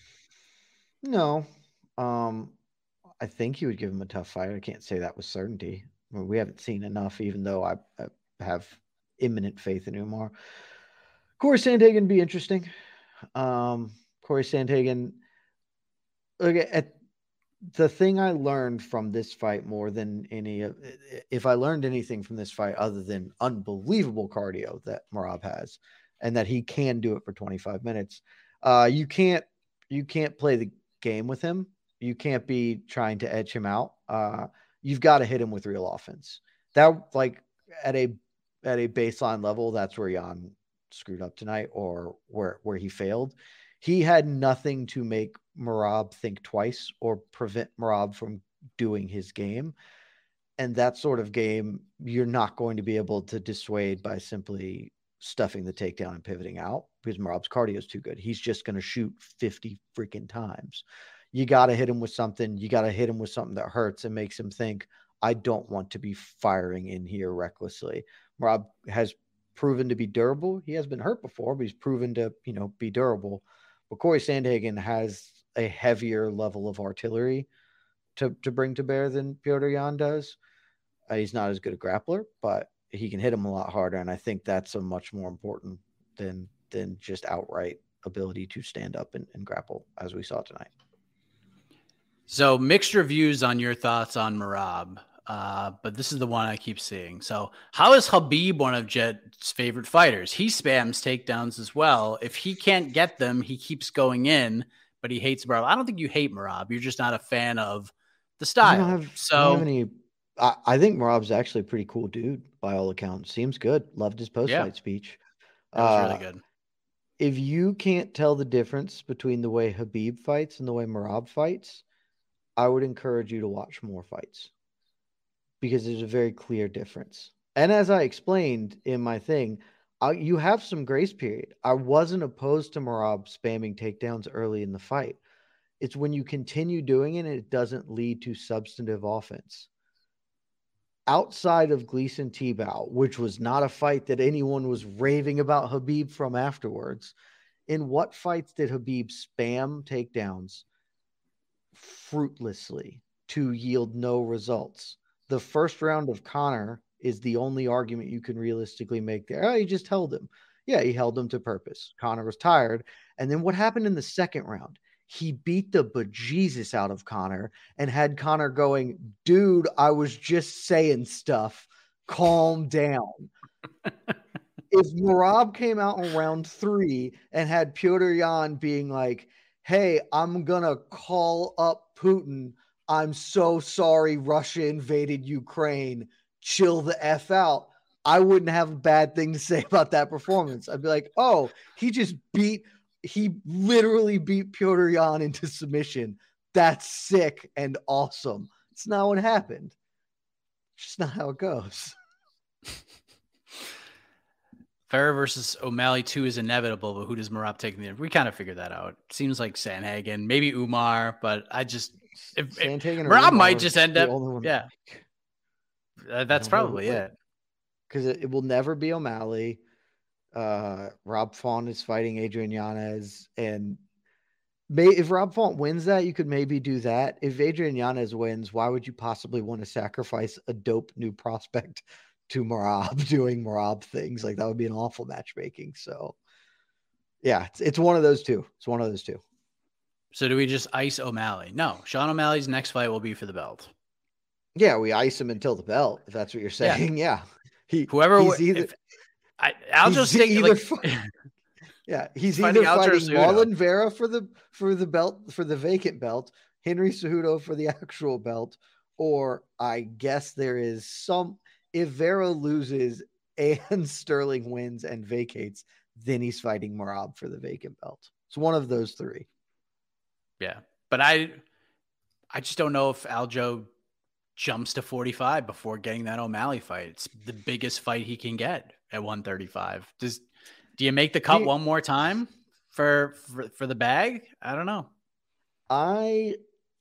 [SPEAKER 4] No. Um, I think he would give him a tough fight. I can't say that with certainty. I mean, we haven't seen enough, even though I, I have imminent faith in Umar. Corey Sandhagen would be interesting. Um, Corey Sandhagen, look at the thing I learned from this fight more than any of, if I learned anything from this fight other than unbelievable cardio that Merab has, and that he can do it for twenty-five minutes. Uh, you can't, you can't play the game with him. You can't be trying to edge him out. Uh, you've got to hit him with real offense. That, like, at a, at a baseline level, that's where Jan screwed up tonight, or where, where he failed. He had nothing to make Merab think twice or prevent Merab from doing his game. And that sort of game, you're not going to be able to dissuade by simply stuffing the takedown and pivoting out, because Merab's cardio is too good. He's just going to shoot fifty freaking times. You got to hit him with something. You got to hit him with something that hurts and makes him think, I don't want to be firing in here recklessly. Merab has proven to be durable. He has been hurt before, but he's proven to, you know, be durable. But Corey Sandhagen has a heavier level of artillery to, to bring to bear than Petr Yan does. Uh, he's not as good a grappler, but he can hit him a lot harder. And I think that's a much more important than, than just outright ability to stand up and, and grapple, as we saw tonight.
[SPEAKER 3] So mixed reviews on your thoughts on Merab, uh, but this is the one I keep seeing. So how is Khabib one of Jet's favorite fighters? He spams takedowns as well. If he can't get them, he keeps going in, but he hates Merab. I don't think you hate Merab. You're just not a fan of the style.
[SPEAKER 4] I don't have,
[SPEAKER 3] so
[SPEAKER 4] I, don't have any, I, I think Merab's actually a pretty cool dude by all accounts. Seems good. Loved his post-fight
[SPEAKER 3] yeah,
[SPEAKER 4] speech.
[SPEAKER 3] That was
[SPEAKER 4] uh,
[SPEAKER 3] really good.
[SPEAKER 4] If you can't tell the difference between the way Khabib fights and the way Merab fights, I would encourage you to watch more fights, because there's a very clear difference. And as I explained in my thing, I, you have some grace period. I wasn't opposed to Merab spamming takedowns early in the fight. It's when you continue doing it and it doesn't lead to substantive offense. Outside of Gleason Tebow, which was not a fight that anyone was raving about Khabib from afterwards, in what fights did Khabib spam takedowns fruitlessly to yield no results? The first round of Conor is the only argument you can realistically make there. Oh, he just held him. Yeah, he held him to purpose. Conor was tired. And then what happened in the second round? He beat the bejesus out of Conor and had Conor going, dude, I was just saying stuff. Calm down. If Merab came out in round three and had Petr Yan being like, hey, I'm going to call up Putin. I'm so sorry Russia invaded Ukraine. Chill the F out. I wouldn't have a bad thing to say about that performance. I'd be like, oh, he just beat, he literally beat Petr Yan into submission. That's sick and awesome. It's not what happened. It's just not how it goes.
[SPEAKER 3] Ferrer versus O'Malley two is inevitable, but who does Merab take in the end? We kind of figured that out. Seems like Sandhagen, maybe Umar, but I just if, if Merab might just end up, yeah. Uh, that's probably it.
[SPEAKER 4] Because it, it will never be O'Malley. Uh, Rob Font is fighting Adrian Yanez, and may, if Rob Font wins that, you could maybe do that. If Adrian Yanez wins, why would you possibly want to sacrifice a dope new prospect to Merab doing Merab things? Like, that would be an awful matchmaking. So yeah, it's, it's one of those two. It's one of those two.
[SPEAKER 3] So do we just ice O'Malley? No, Sean O'Malley's next fight will be for the belt.
[SPEAKER 4] Yeah, we ice him until the belt, if that's what you're saying. Yeah. yeah. He,
[SPEAKER 3] Whoever,
[SPEAKER 4] he's either,
[SPEAKER 3] if, I, I'll
[SPEAKER 4] he's
[SPEAKER 3] just stick
[SPEAKER 4] either
[SPEAKER 3] like,
[SPEAKER 4] Yeah, he's,
[SPEAKER 3] He's
[SPEAKER 4] either
[SPEAKER 3] fighting Aljo
[SPEAKER 4] fighting
[SPEAKER 3] Cejudo.
[SPEAKER 4] Marlon Vera for the for the belt for the vacant belt, Henry Cejudo for the actual belt, or I guess there is some if Vera loses and Sterling wins and vacates, then he's fighting Merab for the vacant belt. It's one of those three.
[SPEAKER 3] Yeah, but I I just don't know if Aljo jumps to forty-five before getting that O'Malley fight. It's the biggest fight he can get at one thirty-five. Does do you make the cut
[SPEAKER 4] you,
[SPEAKER 3] one more time for, for for the bag? I don't know.
[SPEAKER 4] I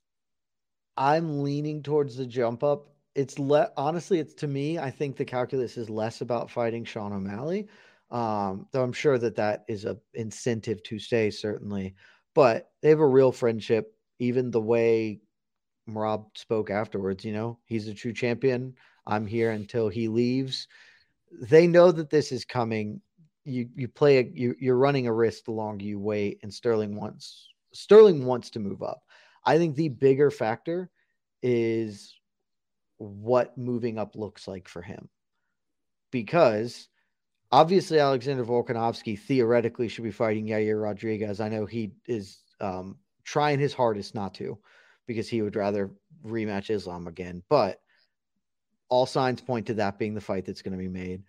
[SPEAKER 4] I'm leaning towards the jump up. It's le- honestly, it's to me, I think the calculus is less about fighting Sean O'Malley. Um, though I'm sure that that is a incentive to stay, certainly, but they have a real friendship. Even the way Merab spoke afterwards, you know, he's a true champion. I'm here until he leaves. They know that this is coming. You you play a, you you're running a risk the longer you wait, and Sterling wants Sterling wants to move up. I think the bigger factor is what moving up looks like for him, because obviously Alexander Volkanovski theoretically should be fighting Yair Rodriguez. I know he is um, trying his hardest not to, because he would rather rematch Islam again, but all signs point to that being the fight that's going to be made.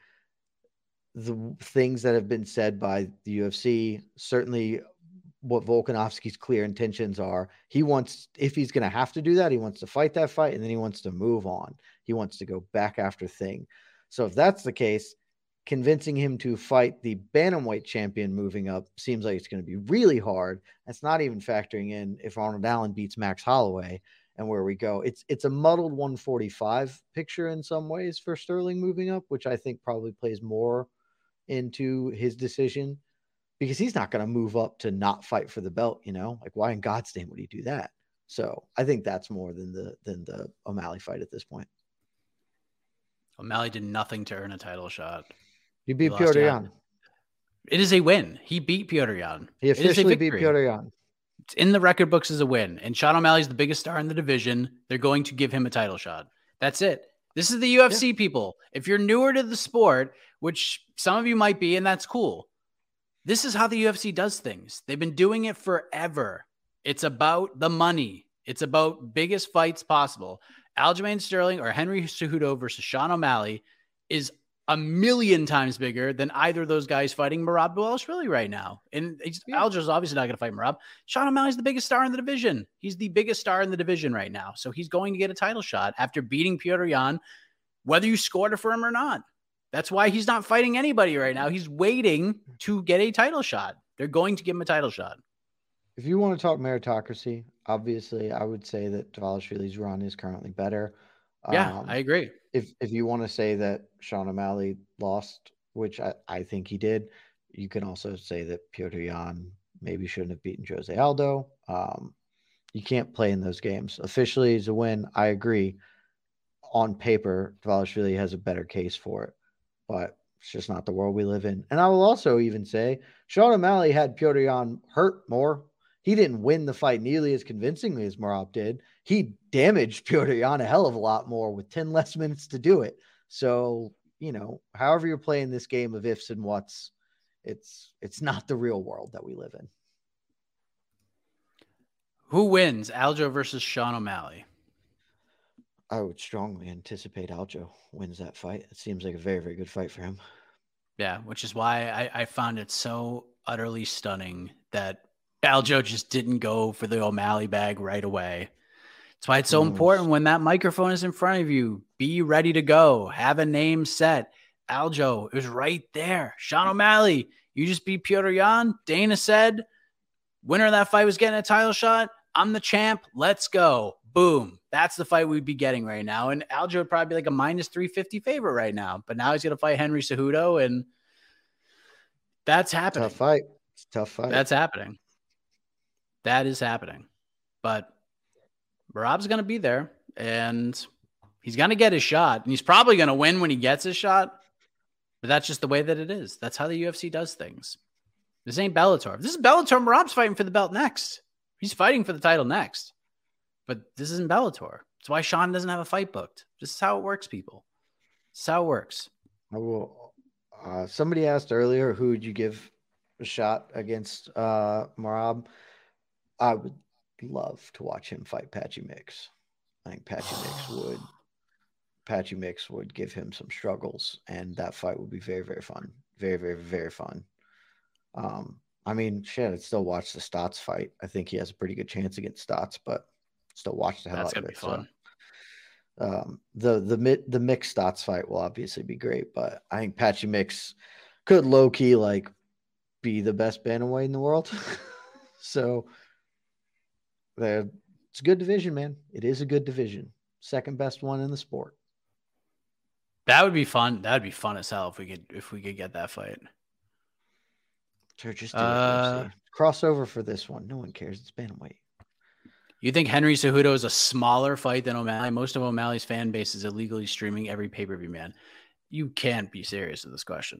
[SPEAKER 4] The things that have been said by the U F C, certainly what Volkanovski's clear intentions are, he wants, if he's going to have to do that, he wants to fight that fight, and then he wants to move on. He wants to go back after Thing. So if that's the case, convincing him to fight the bantamweight champion moving up seems like it's going to be really hard. That's not even factoring in if Arnold Allen beats Max Holloway and where we go. It's it's a muddled one forty-five picture in some ways for Sterling moving up, which I think probably plays more into his decision, because he's not going to move up to not fight for the belt, you know? Like, why in God's name would he do that? So I think that's more than the than the O'Malley fight at this point.
[SPEAKER 3] O'Malley did nothing to earn a title shot.
[SPEAKER 4] You beat Petr Yan.
[SPEAKER 3] It is a win. He beat Petr Yan.
[SPEAKER 4] He officially beat Petr Yan.
[SPEAKER 3] It's in the record books as a win. And Sean O'Malley's the biggest star in the division. They're going to give him a title shot. That's it. This is the U F C, yeah. People. If you're newer to the sport, which some of you might be, and that's cool, this is how the U F C does things. They've been doing it forever. It's about the money. It's about biggest fights possible. Aljamain Sterling or Henry Cejudo versus Sean O'Malley is a million times bigger than either of those guys fighting Merab Dvalishvili right now. And yeah. Aljo's obviously not going to fight Merab. Sean O'Malley's the biggest star in the division. He's the biggest star in the division right now. So he's going to get a title shot after beating Petr Yan, whether you scored it for him or not. That's why he's not fighting anybody right now. He's waiting to get a title shot. They're going to give him a title shot.
[SPEAKER 4] If you want to talk meritocracy, obviously I would say that Dvalishvili's run is currently better.
[SPEAKER 3] Yeah,
[SPEAKER 4] um,
[SPEAKER 3] I agree.
[SPEAKER 4] If if you want to say that Sean O'Malley lost, which I, I think he did, you can also say that Petr Yan maybe shouldn't have beaten Jose Aldo. Um, you can't play in those games. Officially, is a win. I agree. On paper, Dvalishvili has a better case for it, but it's just not the world we live in. And I will also even say Sean O'Malley had Petr Yan hurt more. He didn't win the fight nearly as convincingly as Merab did. He damaged Petr Yan a hell of a lot more with ten less minutes to do it. So, you know, however you're playing this game of ifs and whats, it's it's not the real world that we live in.
[SPEAKER 3] Who wins, Aljo versus Sean O'Malley?
[SPEAKER 4] I would strongly anticipate Aljo wins that fight. It seems like a very, very good fight for him.
[SPEAKER 3] Yeah, which is why I, I found it so utterly stunning that Aljo just didn't go for the O'Malley bag right away. That's why it's so important when that microphone is in front of you. Be ready to go. Have a name set. Aljo, it was right there. Sean O'Malley, you just beat Petr Yan. Dana said, winner of that fight was getting a title shot. I'm the champ. Let's go. Boom. That's the fight we'd be getting right now. And Aljo would probably be like a minus three fifty favorite right now. But now he's going to fight Henry Cejudo, and that's happening.
[SPEAKER 4] Tough fight. It's a tough fight.
[SPEAKER 3] That's happening. That is happening. But Merab's going to be there, and he's going to get his shot. And he's probably going to win when he gets his shot. But that's just the way that it is. That's how the U F C does things. This ain't Bellator. If this is Bellator, Merab's fighting for the belt next. He's fighting for the title next. But this isn't Bellator. That's why Sean doesn't have a fight booked. This is how it works, people. This is how it works.
[SPEAKER 4] I will. Uh, somebody asked earlier, who would you give a shot against uh, Merab, I would love to watch him fight Patchy Mix. I think Patchy Mix would Patchy Mix would give him some struggles, and that fight would be very, very fun. Very, very, very fun. Um, I mean, shit, I'd still watch the Stotts fight. I think he has a pretty good chance against Stotts, but still watch the hell
[SPEAKER 3] That's
[SPEAKER 4] out of
[SPEAKER 3] gonna
[SPEAKER 4] it.
[SPEAKER 3] be fun.
[SPEAKER 4] So, um, the the the mixed Stotts fight will obviously be great, but I think Patchy Mix could low key like be the best bantamweight in the world. So, there, it's a good division, man. It is a good division, second best one in the sport.
[SPEAKER 3] That would be fun. That would be fun as hell if we could if we could get that fight.
[SPEAKER 4] Sure, just do
[SPEAKER 3] Uh,
[SPEAKER 4] it. Crossover for this one. No one cares. It's bantamweight.
[SPEAKER 3] You think Henry Cejudo is a smaller fight than O'Malley? Most of O'Malley's fan base is illegally streaming every pay-per-view, man. You can't be serious with this question.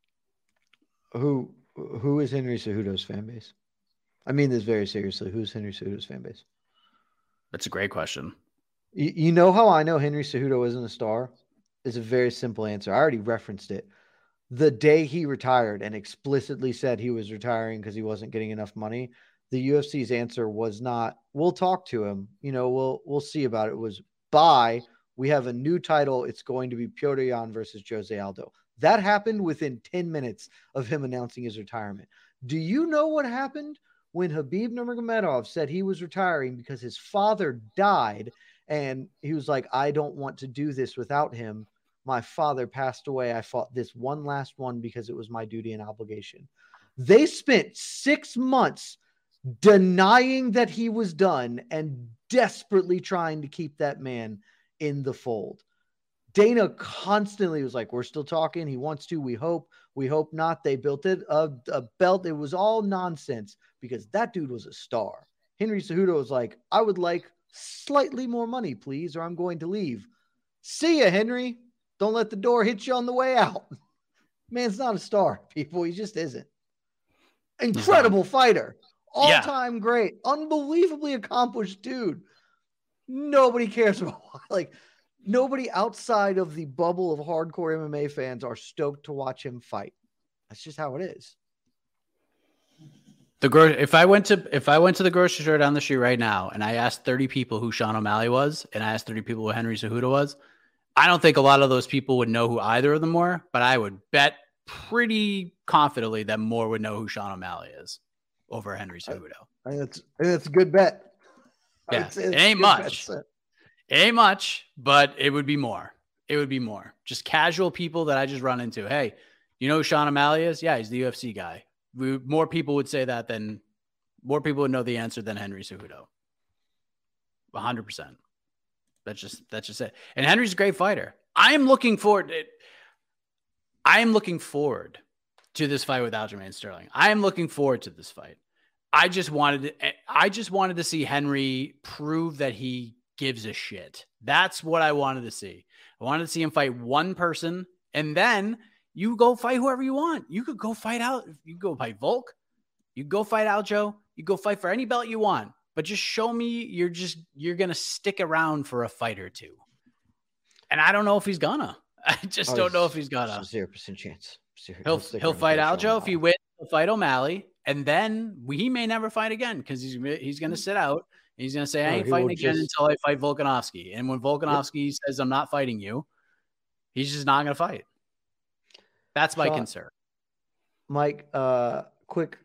[SPEAKER 4] Who who is Henry Cejudo's fan base? I mean this very seriously. Who's Henry Cejudo's fan base?
[SPEAKER 3] That's a great question.
[SPEAKER 4] You, you know how I know Henry Cejudo isn't a star? It's a very simple answer. I already referenced it. The day he retired and explicitly said he was retiring because he wasn't getting enough money, the U F C's answer was not, we'll talk to him. You know, we'll we'll see about it. It was, bye. We have a new title. It's going to be Petr Yan versus Jose Aldo. That happened within ten minutes of him announcing his retirement. Do you know what happened when Khabib Nurmagomedov said he was retiring because his father died and he was like, I don't want to do this without him. My father passed away. I fought this one last one because it was my duty and obligation. They spent six months denying that he was done and desperately trying to keep that man in the fold. Dana constantly was like, we're still talking. He wants to. We hope. We hope not. They built it a, a belt. It was all nonsense because that dude was a star. Henry Cejudo was like, I would like slightly more money, please, or I'm going to leave. See ya, Henry. Don't let the door hit you on the way out. Man's not a star, people. He just isn't. Incredible fighter. All-time yeah. great. Unbelievably accomplished dude. Nobody cares about like nobody outside of the bubble of hardcore M M A fans are stoked to watch him fight. That's just how it is.
[SPEAKER 3] The gro- if I went to if I went to the grocery store down the street right now and I asked thirty people who Sean O'Malley was and I asked thirty people who Henry Cejudo was, I don't think a lot of those people would know who either of them were, but I would bet pretty confidently that more would know who Sean O'Malley is over Henry Cejudo.
[SPEAKER 4] I think that's, I think that's a good bet.
[SPEAKER 3] Yeah, it ain't much. It ain't much, but it would be more. It would be more. Just casual people that I just run into. Hey, you know who Sean O'Malley is? Yeah, he's the U F C guy. We, more people would say that than more people would know the answer than Henry Cejudo. one hundred percent. That's just that's just it. And Henry's a great fighter. I am looking forward. To, I am looking forward to this fight with Aljamain Sterling. I am looking forward to this fight. I just wanted to, I just wanted to see Henry prove that he gives a shit. That's what I wanted to see. I wanted to see him fight one person, and then you go fight whoever you want. You could go fight out. You go fight Volk. You go fight Aljo. You go fight for any belt you want. But just show me you're just you're gonna stick around for a fight or two. And I don't know if he's gonna. I just oh, don't know if he's gonna.
[SPEAKER 4] Zero percent chance. Zero,
[SPEAKER 3] he'll he'll fight Aljo if he wins. He'll fight O'Malley, and then we, he may never fight again because he's he's gonna sit out. And he's gonna say, "I ain't no, fighting again just... until I fight Volkanovski." And when Volkanovski yep. says, "I'm not fighting you," he's just not gonna fight. That's my Sean, concern.
[SPEAKER 4] Mike, uh, quick.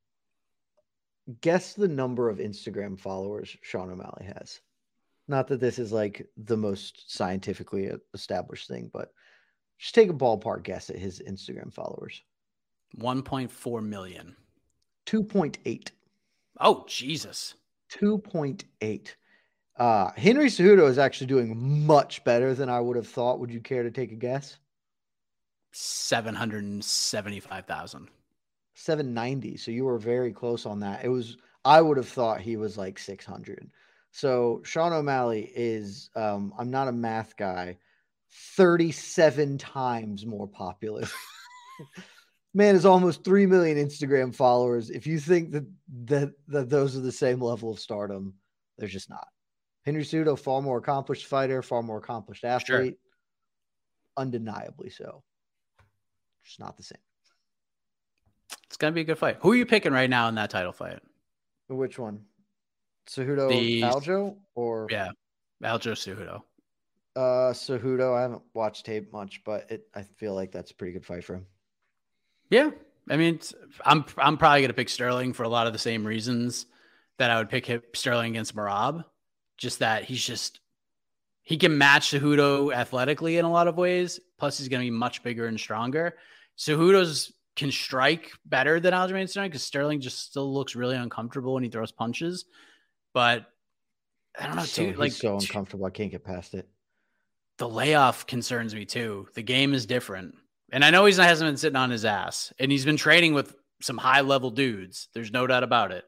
[SPEAKER 4] Guess the number of Instagram followers Sean O'Malley has. Not that this is like the most scientifically established thing, but just take a ballpark guess at his Instagram followers.
[SPEAKER 3] one point four million.
[SPEAKER 4] two point eight.
[SPEAKER 3] Oh, Jesus.
[SPEAKER 4] two point eight. Uh, Henry Cejudo is actually doing much better than I would have thought. Would you care to take a guess?
[SPEAKER 3] seven hundred seventy-five thousand.
[SPEAKER 4] seven ninety. So you were very close on that. It was, I would have thought he was like six hundred. So Sean O'Malley is, um, I'm not a math guy, thirty-seven times more popular. Man is almost three million Instagram followers. If you think that, that, that those are the same level of stardom, they're just not. Henry Cejudo, far more accomplished fighter, far more accomplished athlete. Sure. Undeniably so. Just not the same.
[SPEAKER 3] It's gonna be a good fight. Who are you picking right now in that title fight?
[SPEAKER 4] Which one? Cejudo
[SPEAKER 3] The
[SPEAKER 4] Aljo or
[SPEAKER 3] yeah, Aljo Cejudo.
[SPEAKER 4] Uh, Cejudo. I haven't watched tape much, but it I feel like that's a pretty good fight for him.
[SPEAKER 3] Yeah, I mean, it's, I'm I'm probably gonna pick Sterling for a lot of the same reasons that I would pick him, Sterling against Merab. Just that he's just he can match Cejudo athletically in a lot of ways. Plus, he's gonna be much bigger and stronger. Cejudo's can strike better than Aljamain Sterling because Sterling just still looks really uncomfortable when he throws punches. But I don't know,
[SPEAKER 4] So,
[SPEAKER 3] too. Like
[SPEAKER 4] so uncomfortable. I can't get past it.
[SPEAKER 3] The layoff concerns me too. The game is different. And I know he's not, hasn't been sitting on his ass. And he's been training with some high-level dudes. There's no doubt about it.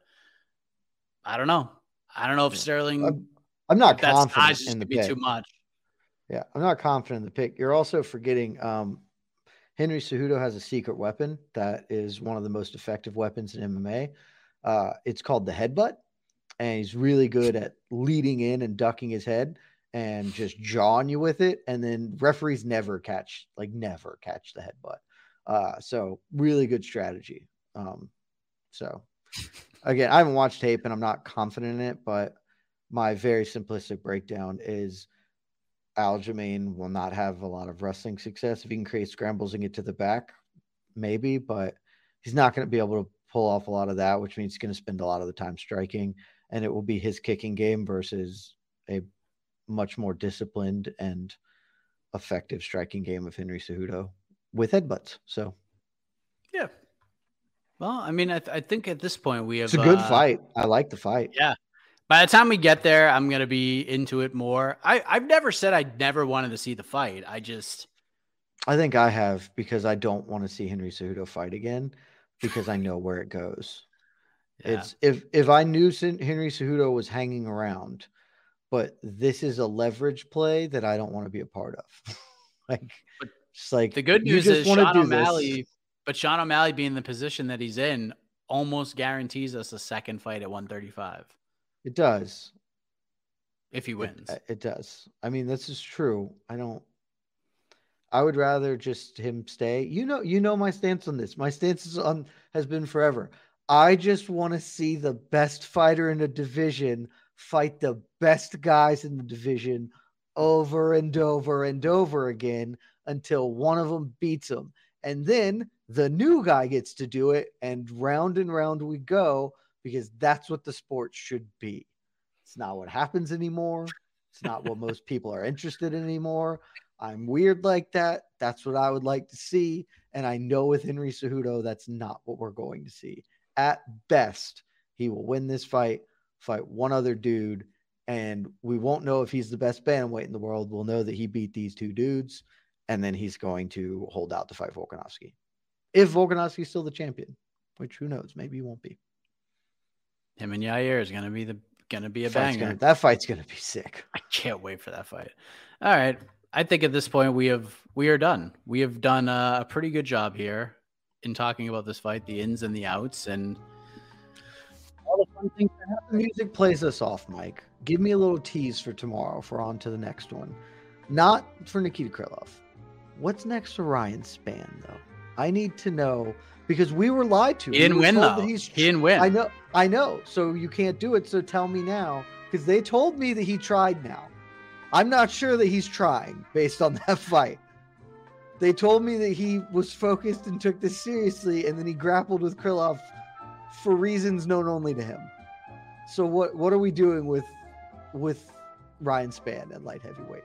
[SPEAKER 3] I don't know. I don't know if Sterling...
[SPEAKER 4] I'm, I'm not
[SPEAKER 3] that's
[SPEAKER 4] confident
[SPEAKER 3] just
[SPEAKER 4] in the
[SPEAKER 3] be
[SPEAKER 4] pick.
[SPEAKER 3] too much.
[SPEAKER 4] Yeah, I'm not confident in the pick. You're also forgetting um, Henry Cejudo has a secret weapon that is one of the most effective weapons in M M A. Uh, it's called the headbutt. And he's really good at leading in and ducking his head and just jawing you with it. And then referees never catch, like never catch the headbutt. Uh, so really good strategy. Um, so again, I haven't watched tape and I'm not confident in it, but my very simplistic breakdown is Aljamain will not have a lot of wrestling success. If he can create scrambles and get to the back, maybe, but he's not going to be able to pull off a lot of that, which means he's going to spend a lot of the time striking. And it will be his kicking game versus a much more disciplined and effective striking game of Henry Cejudo with headbutts. So,
[SPEAKER 3] yeah. Well, I mean, I, th- I think at this point we have...
[SPEAKER 4] It's a good
[SPEAKER 3] uh,
[SPEAKER 4] fight. I like the fight.
[SPEAKER 3] Yeah. By the time we get there, I'm going to be into it more. I, I've never said I never wanted to see the fight. I just...
[SPEAKER 4] I think I have because I don't want to see Henry Cejudo fight again because I know where it goes. Yeah. It's if if I knew Henry Cejudo was hanging around, but this is a leverage play that I don't want to be a part of. like, but just like
[SPEAKER 3] the good news is Sean O'Malley, this. but Sean O'Malley being in the position that he's in almost guarantees us a second fight at one thirty-five.
[SPEAKER 4] It does,
[SPEAKER 3] if he wins.
[SPEAKER 4] It, it does. I mean, this is true. I don't. I would rather just him stay. You know, you know my stance on this. My stance is on has been forever. I just want to see the best fighter in a division fight the best guys in the division over and over and over again until one of them beats them. And then the new guy gets to do it, and round and round we go, because that's what the sport should be. It's not what happens anymore. It's not what most people are interested in anymore. I'm weird like that. That's what I would like to see. And I know with Henry Cejudo, that's not what we're going to see. At best, he will win this fight, fight one other dude, and we won't know if he's the best bantamweight in the world. We'll know that he beat these two dudes, and then he's going to hold out to fight Volkanovski. If Volkanovski is still the champion, which who knows, maybe he won't be.
[SPEAKER 3] Him and Yair is going to be the going to be a
[SPEAKER 4] fight's
[SPEAKER 3] banger.
[SPEAKER 4] Gonna, that fight's going to be sick.
[SPEAKER 3] I can't wait for that fight. All right. I think at this point we have we are done. We have done a, a pretty good job here in talking about this fight, the ins and the outs, and
[SPEAKER 4] all the fun things that happen. Music plays us off, Mike. Give me a little tease for tomorrow if we're on to the next one. Not for Nikita Krylov. What's next for Ryan Spann, though? I need to know, because we were lied to.
[SPEAKER 3] He didn't
[SPEAKER 4] we
[SPEAKER 3] win, though.
[SPEAKER 4] He's,
[SPEAKER 3] he didn't win.
[SPEAKER 4] I know. I know. So you can't do it. So tell me now, because they told me that he tried now. I'm not sure that he's trying based on that fight. They told me that he was focused and took this seriously, and then he grappled with Krylov for reasons known only to him. So what what are we doing with with Ryan Spann at light heavyweight?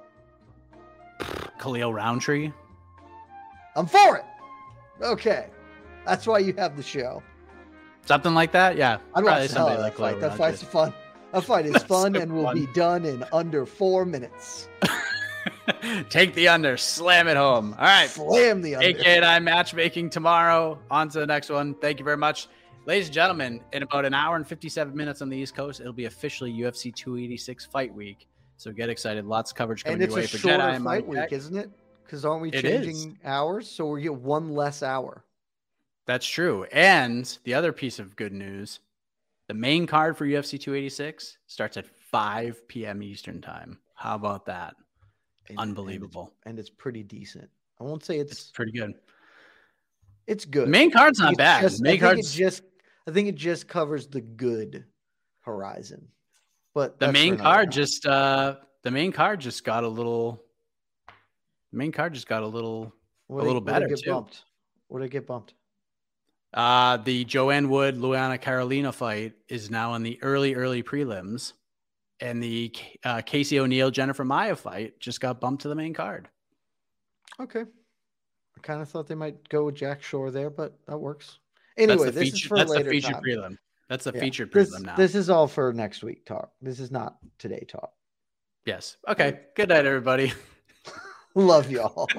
[SPEAKER 3] Khalil Roundtree?
[SPEAKER 4] I'm for it. Okay. That's why you have the show.
[SPEAKER 3] Something like that? Yeah.
[SPEAKER 4] I'd watch somebody that like fight. That fight's fun. That fight is fun so and will fun. be done in under four minutes.
[SPEAKER 3] Take the under, slam it home. All right.
[SPEAKER 4] Slam the under.
[SPEAKER 3] A K and I matchmaking tomorrow. On to the next one. Thank you very much. Ladies and gentlemen, in about an hour and fifty-seven minutes on the East Coast, it'll be officially U F C two eighty-six fight week. So get excited. Lots of coverage coming your way for Jedi.
[SPEAKER 4] And it's a shorter fight week, isn't it? Because aren't we
[SPEAKER 3] it
[SPEAKER 4] changing
[SPEAKER 3] is.
[SPEAKER 4] hours? So we get one less hour.
[SPEAKER 3] That's true. And the other piece of good news, the main card for U F C two eighty-six starts at five p.m. Eastern time. How about that?
[SPEAKER 4] And,
[SPEAKER 3] Unbelievable.
[SPEAKER 4] And it's, and it's pretty decent. I won't say it's,
[SPEAKER 3] it's pretty good.
[SPEAKER 4] It's good.
[SPEAKER 3] Main card's
[SPEAKER 4] I think
[SPEAKER 3] not
[SPEAKER 4] it's
[SPEAKER 3] bad.
[SPEAKER 4] just-
[SPEAKER 3] Main
[SPEAKER 4] I think
[SPEAKER 3] card's
[SPEAKER 4] it just I think it just covers the good horizon. But
[SPEAKER 3] the
[SPEAKER 4] that's for
[SPEAKER 3] main
[SPEAKER 4] another
[SPEAKER 3] card
[SPEAKER 4] time.
[SPEAKER 3] just uh the main card just got a little the main card just got a little
[SPEAKER 4] Would
[SPEAKER 3] a
[SPEAKER 4] it-
[SPEAKER 3] little
[SPEAKER 4] would it
[SPEAKER 3] better
[SPEAKER 4] get
[SPEAKER 3] too.
[SPEAKER 4] bumped? Would it get bumped?
[SPEAKER 3] Uh the Joanne Wood Luana Carolina fight is now in the early early prelims, and the uh, Casey O'Neill Jennifer Maia fight just got bumped to the main card.
[SPEAKER 4] Okay. I kind of thought they might go with Jack Shore there, but that works. Anyway,
[SPEAKER 3] that's the
[SPEAKER 4] this
[SPEAKER 3] feature,
[SPEAKER 4] is for
[SPEAKER 3] that's
[SPEAKER 4] later
[SPEAKER 3] the featured
[SPEAKER 4] time.
[SPEAKER 3] prelim. That's the
[SPEAKER 4] Yeah.
[SPEAKER 3] featured
[SPEAKER 4] This,
[SPEAKER 3] prelim now.
[SPEAKER 4] this is all for next week talk. This is not today talk.
[SPEAKER 3] Yes. Okay. Good night, everybody.
[SPEAKER 4] Love y'all.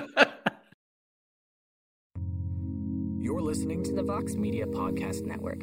[SPEAKER 2] You're listening to the Vox Media Podcast Network.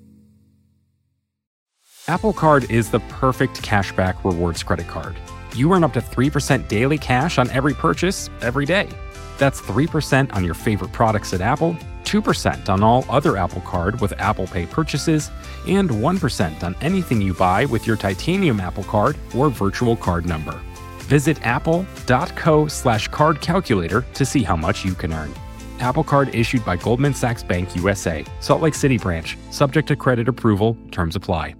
[SPEAKER 1] Apple Card is the perfect cashback rewards credit card. You earn up to three percent daily cash on every purchase every day. That's three percent on your favorite products at Apple, two percent on all other Apple Card with Apple Pay purchases, and one percent on anything you buy with your titanium Apple Card or virtual card number. Visit apple.co slash card calculator to see how much you can earn. Apple Card issued by Goldman Sachs Bank U S A, Salt Lake City branch, subject to credit approval, terms apply.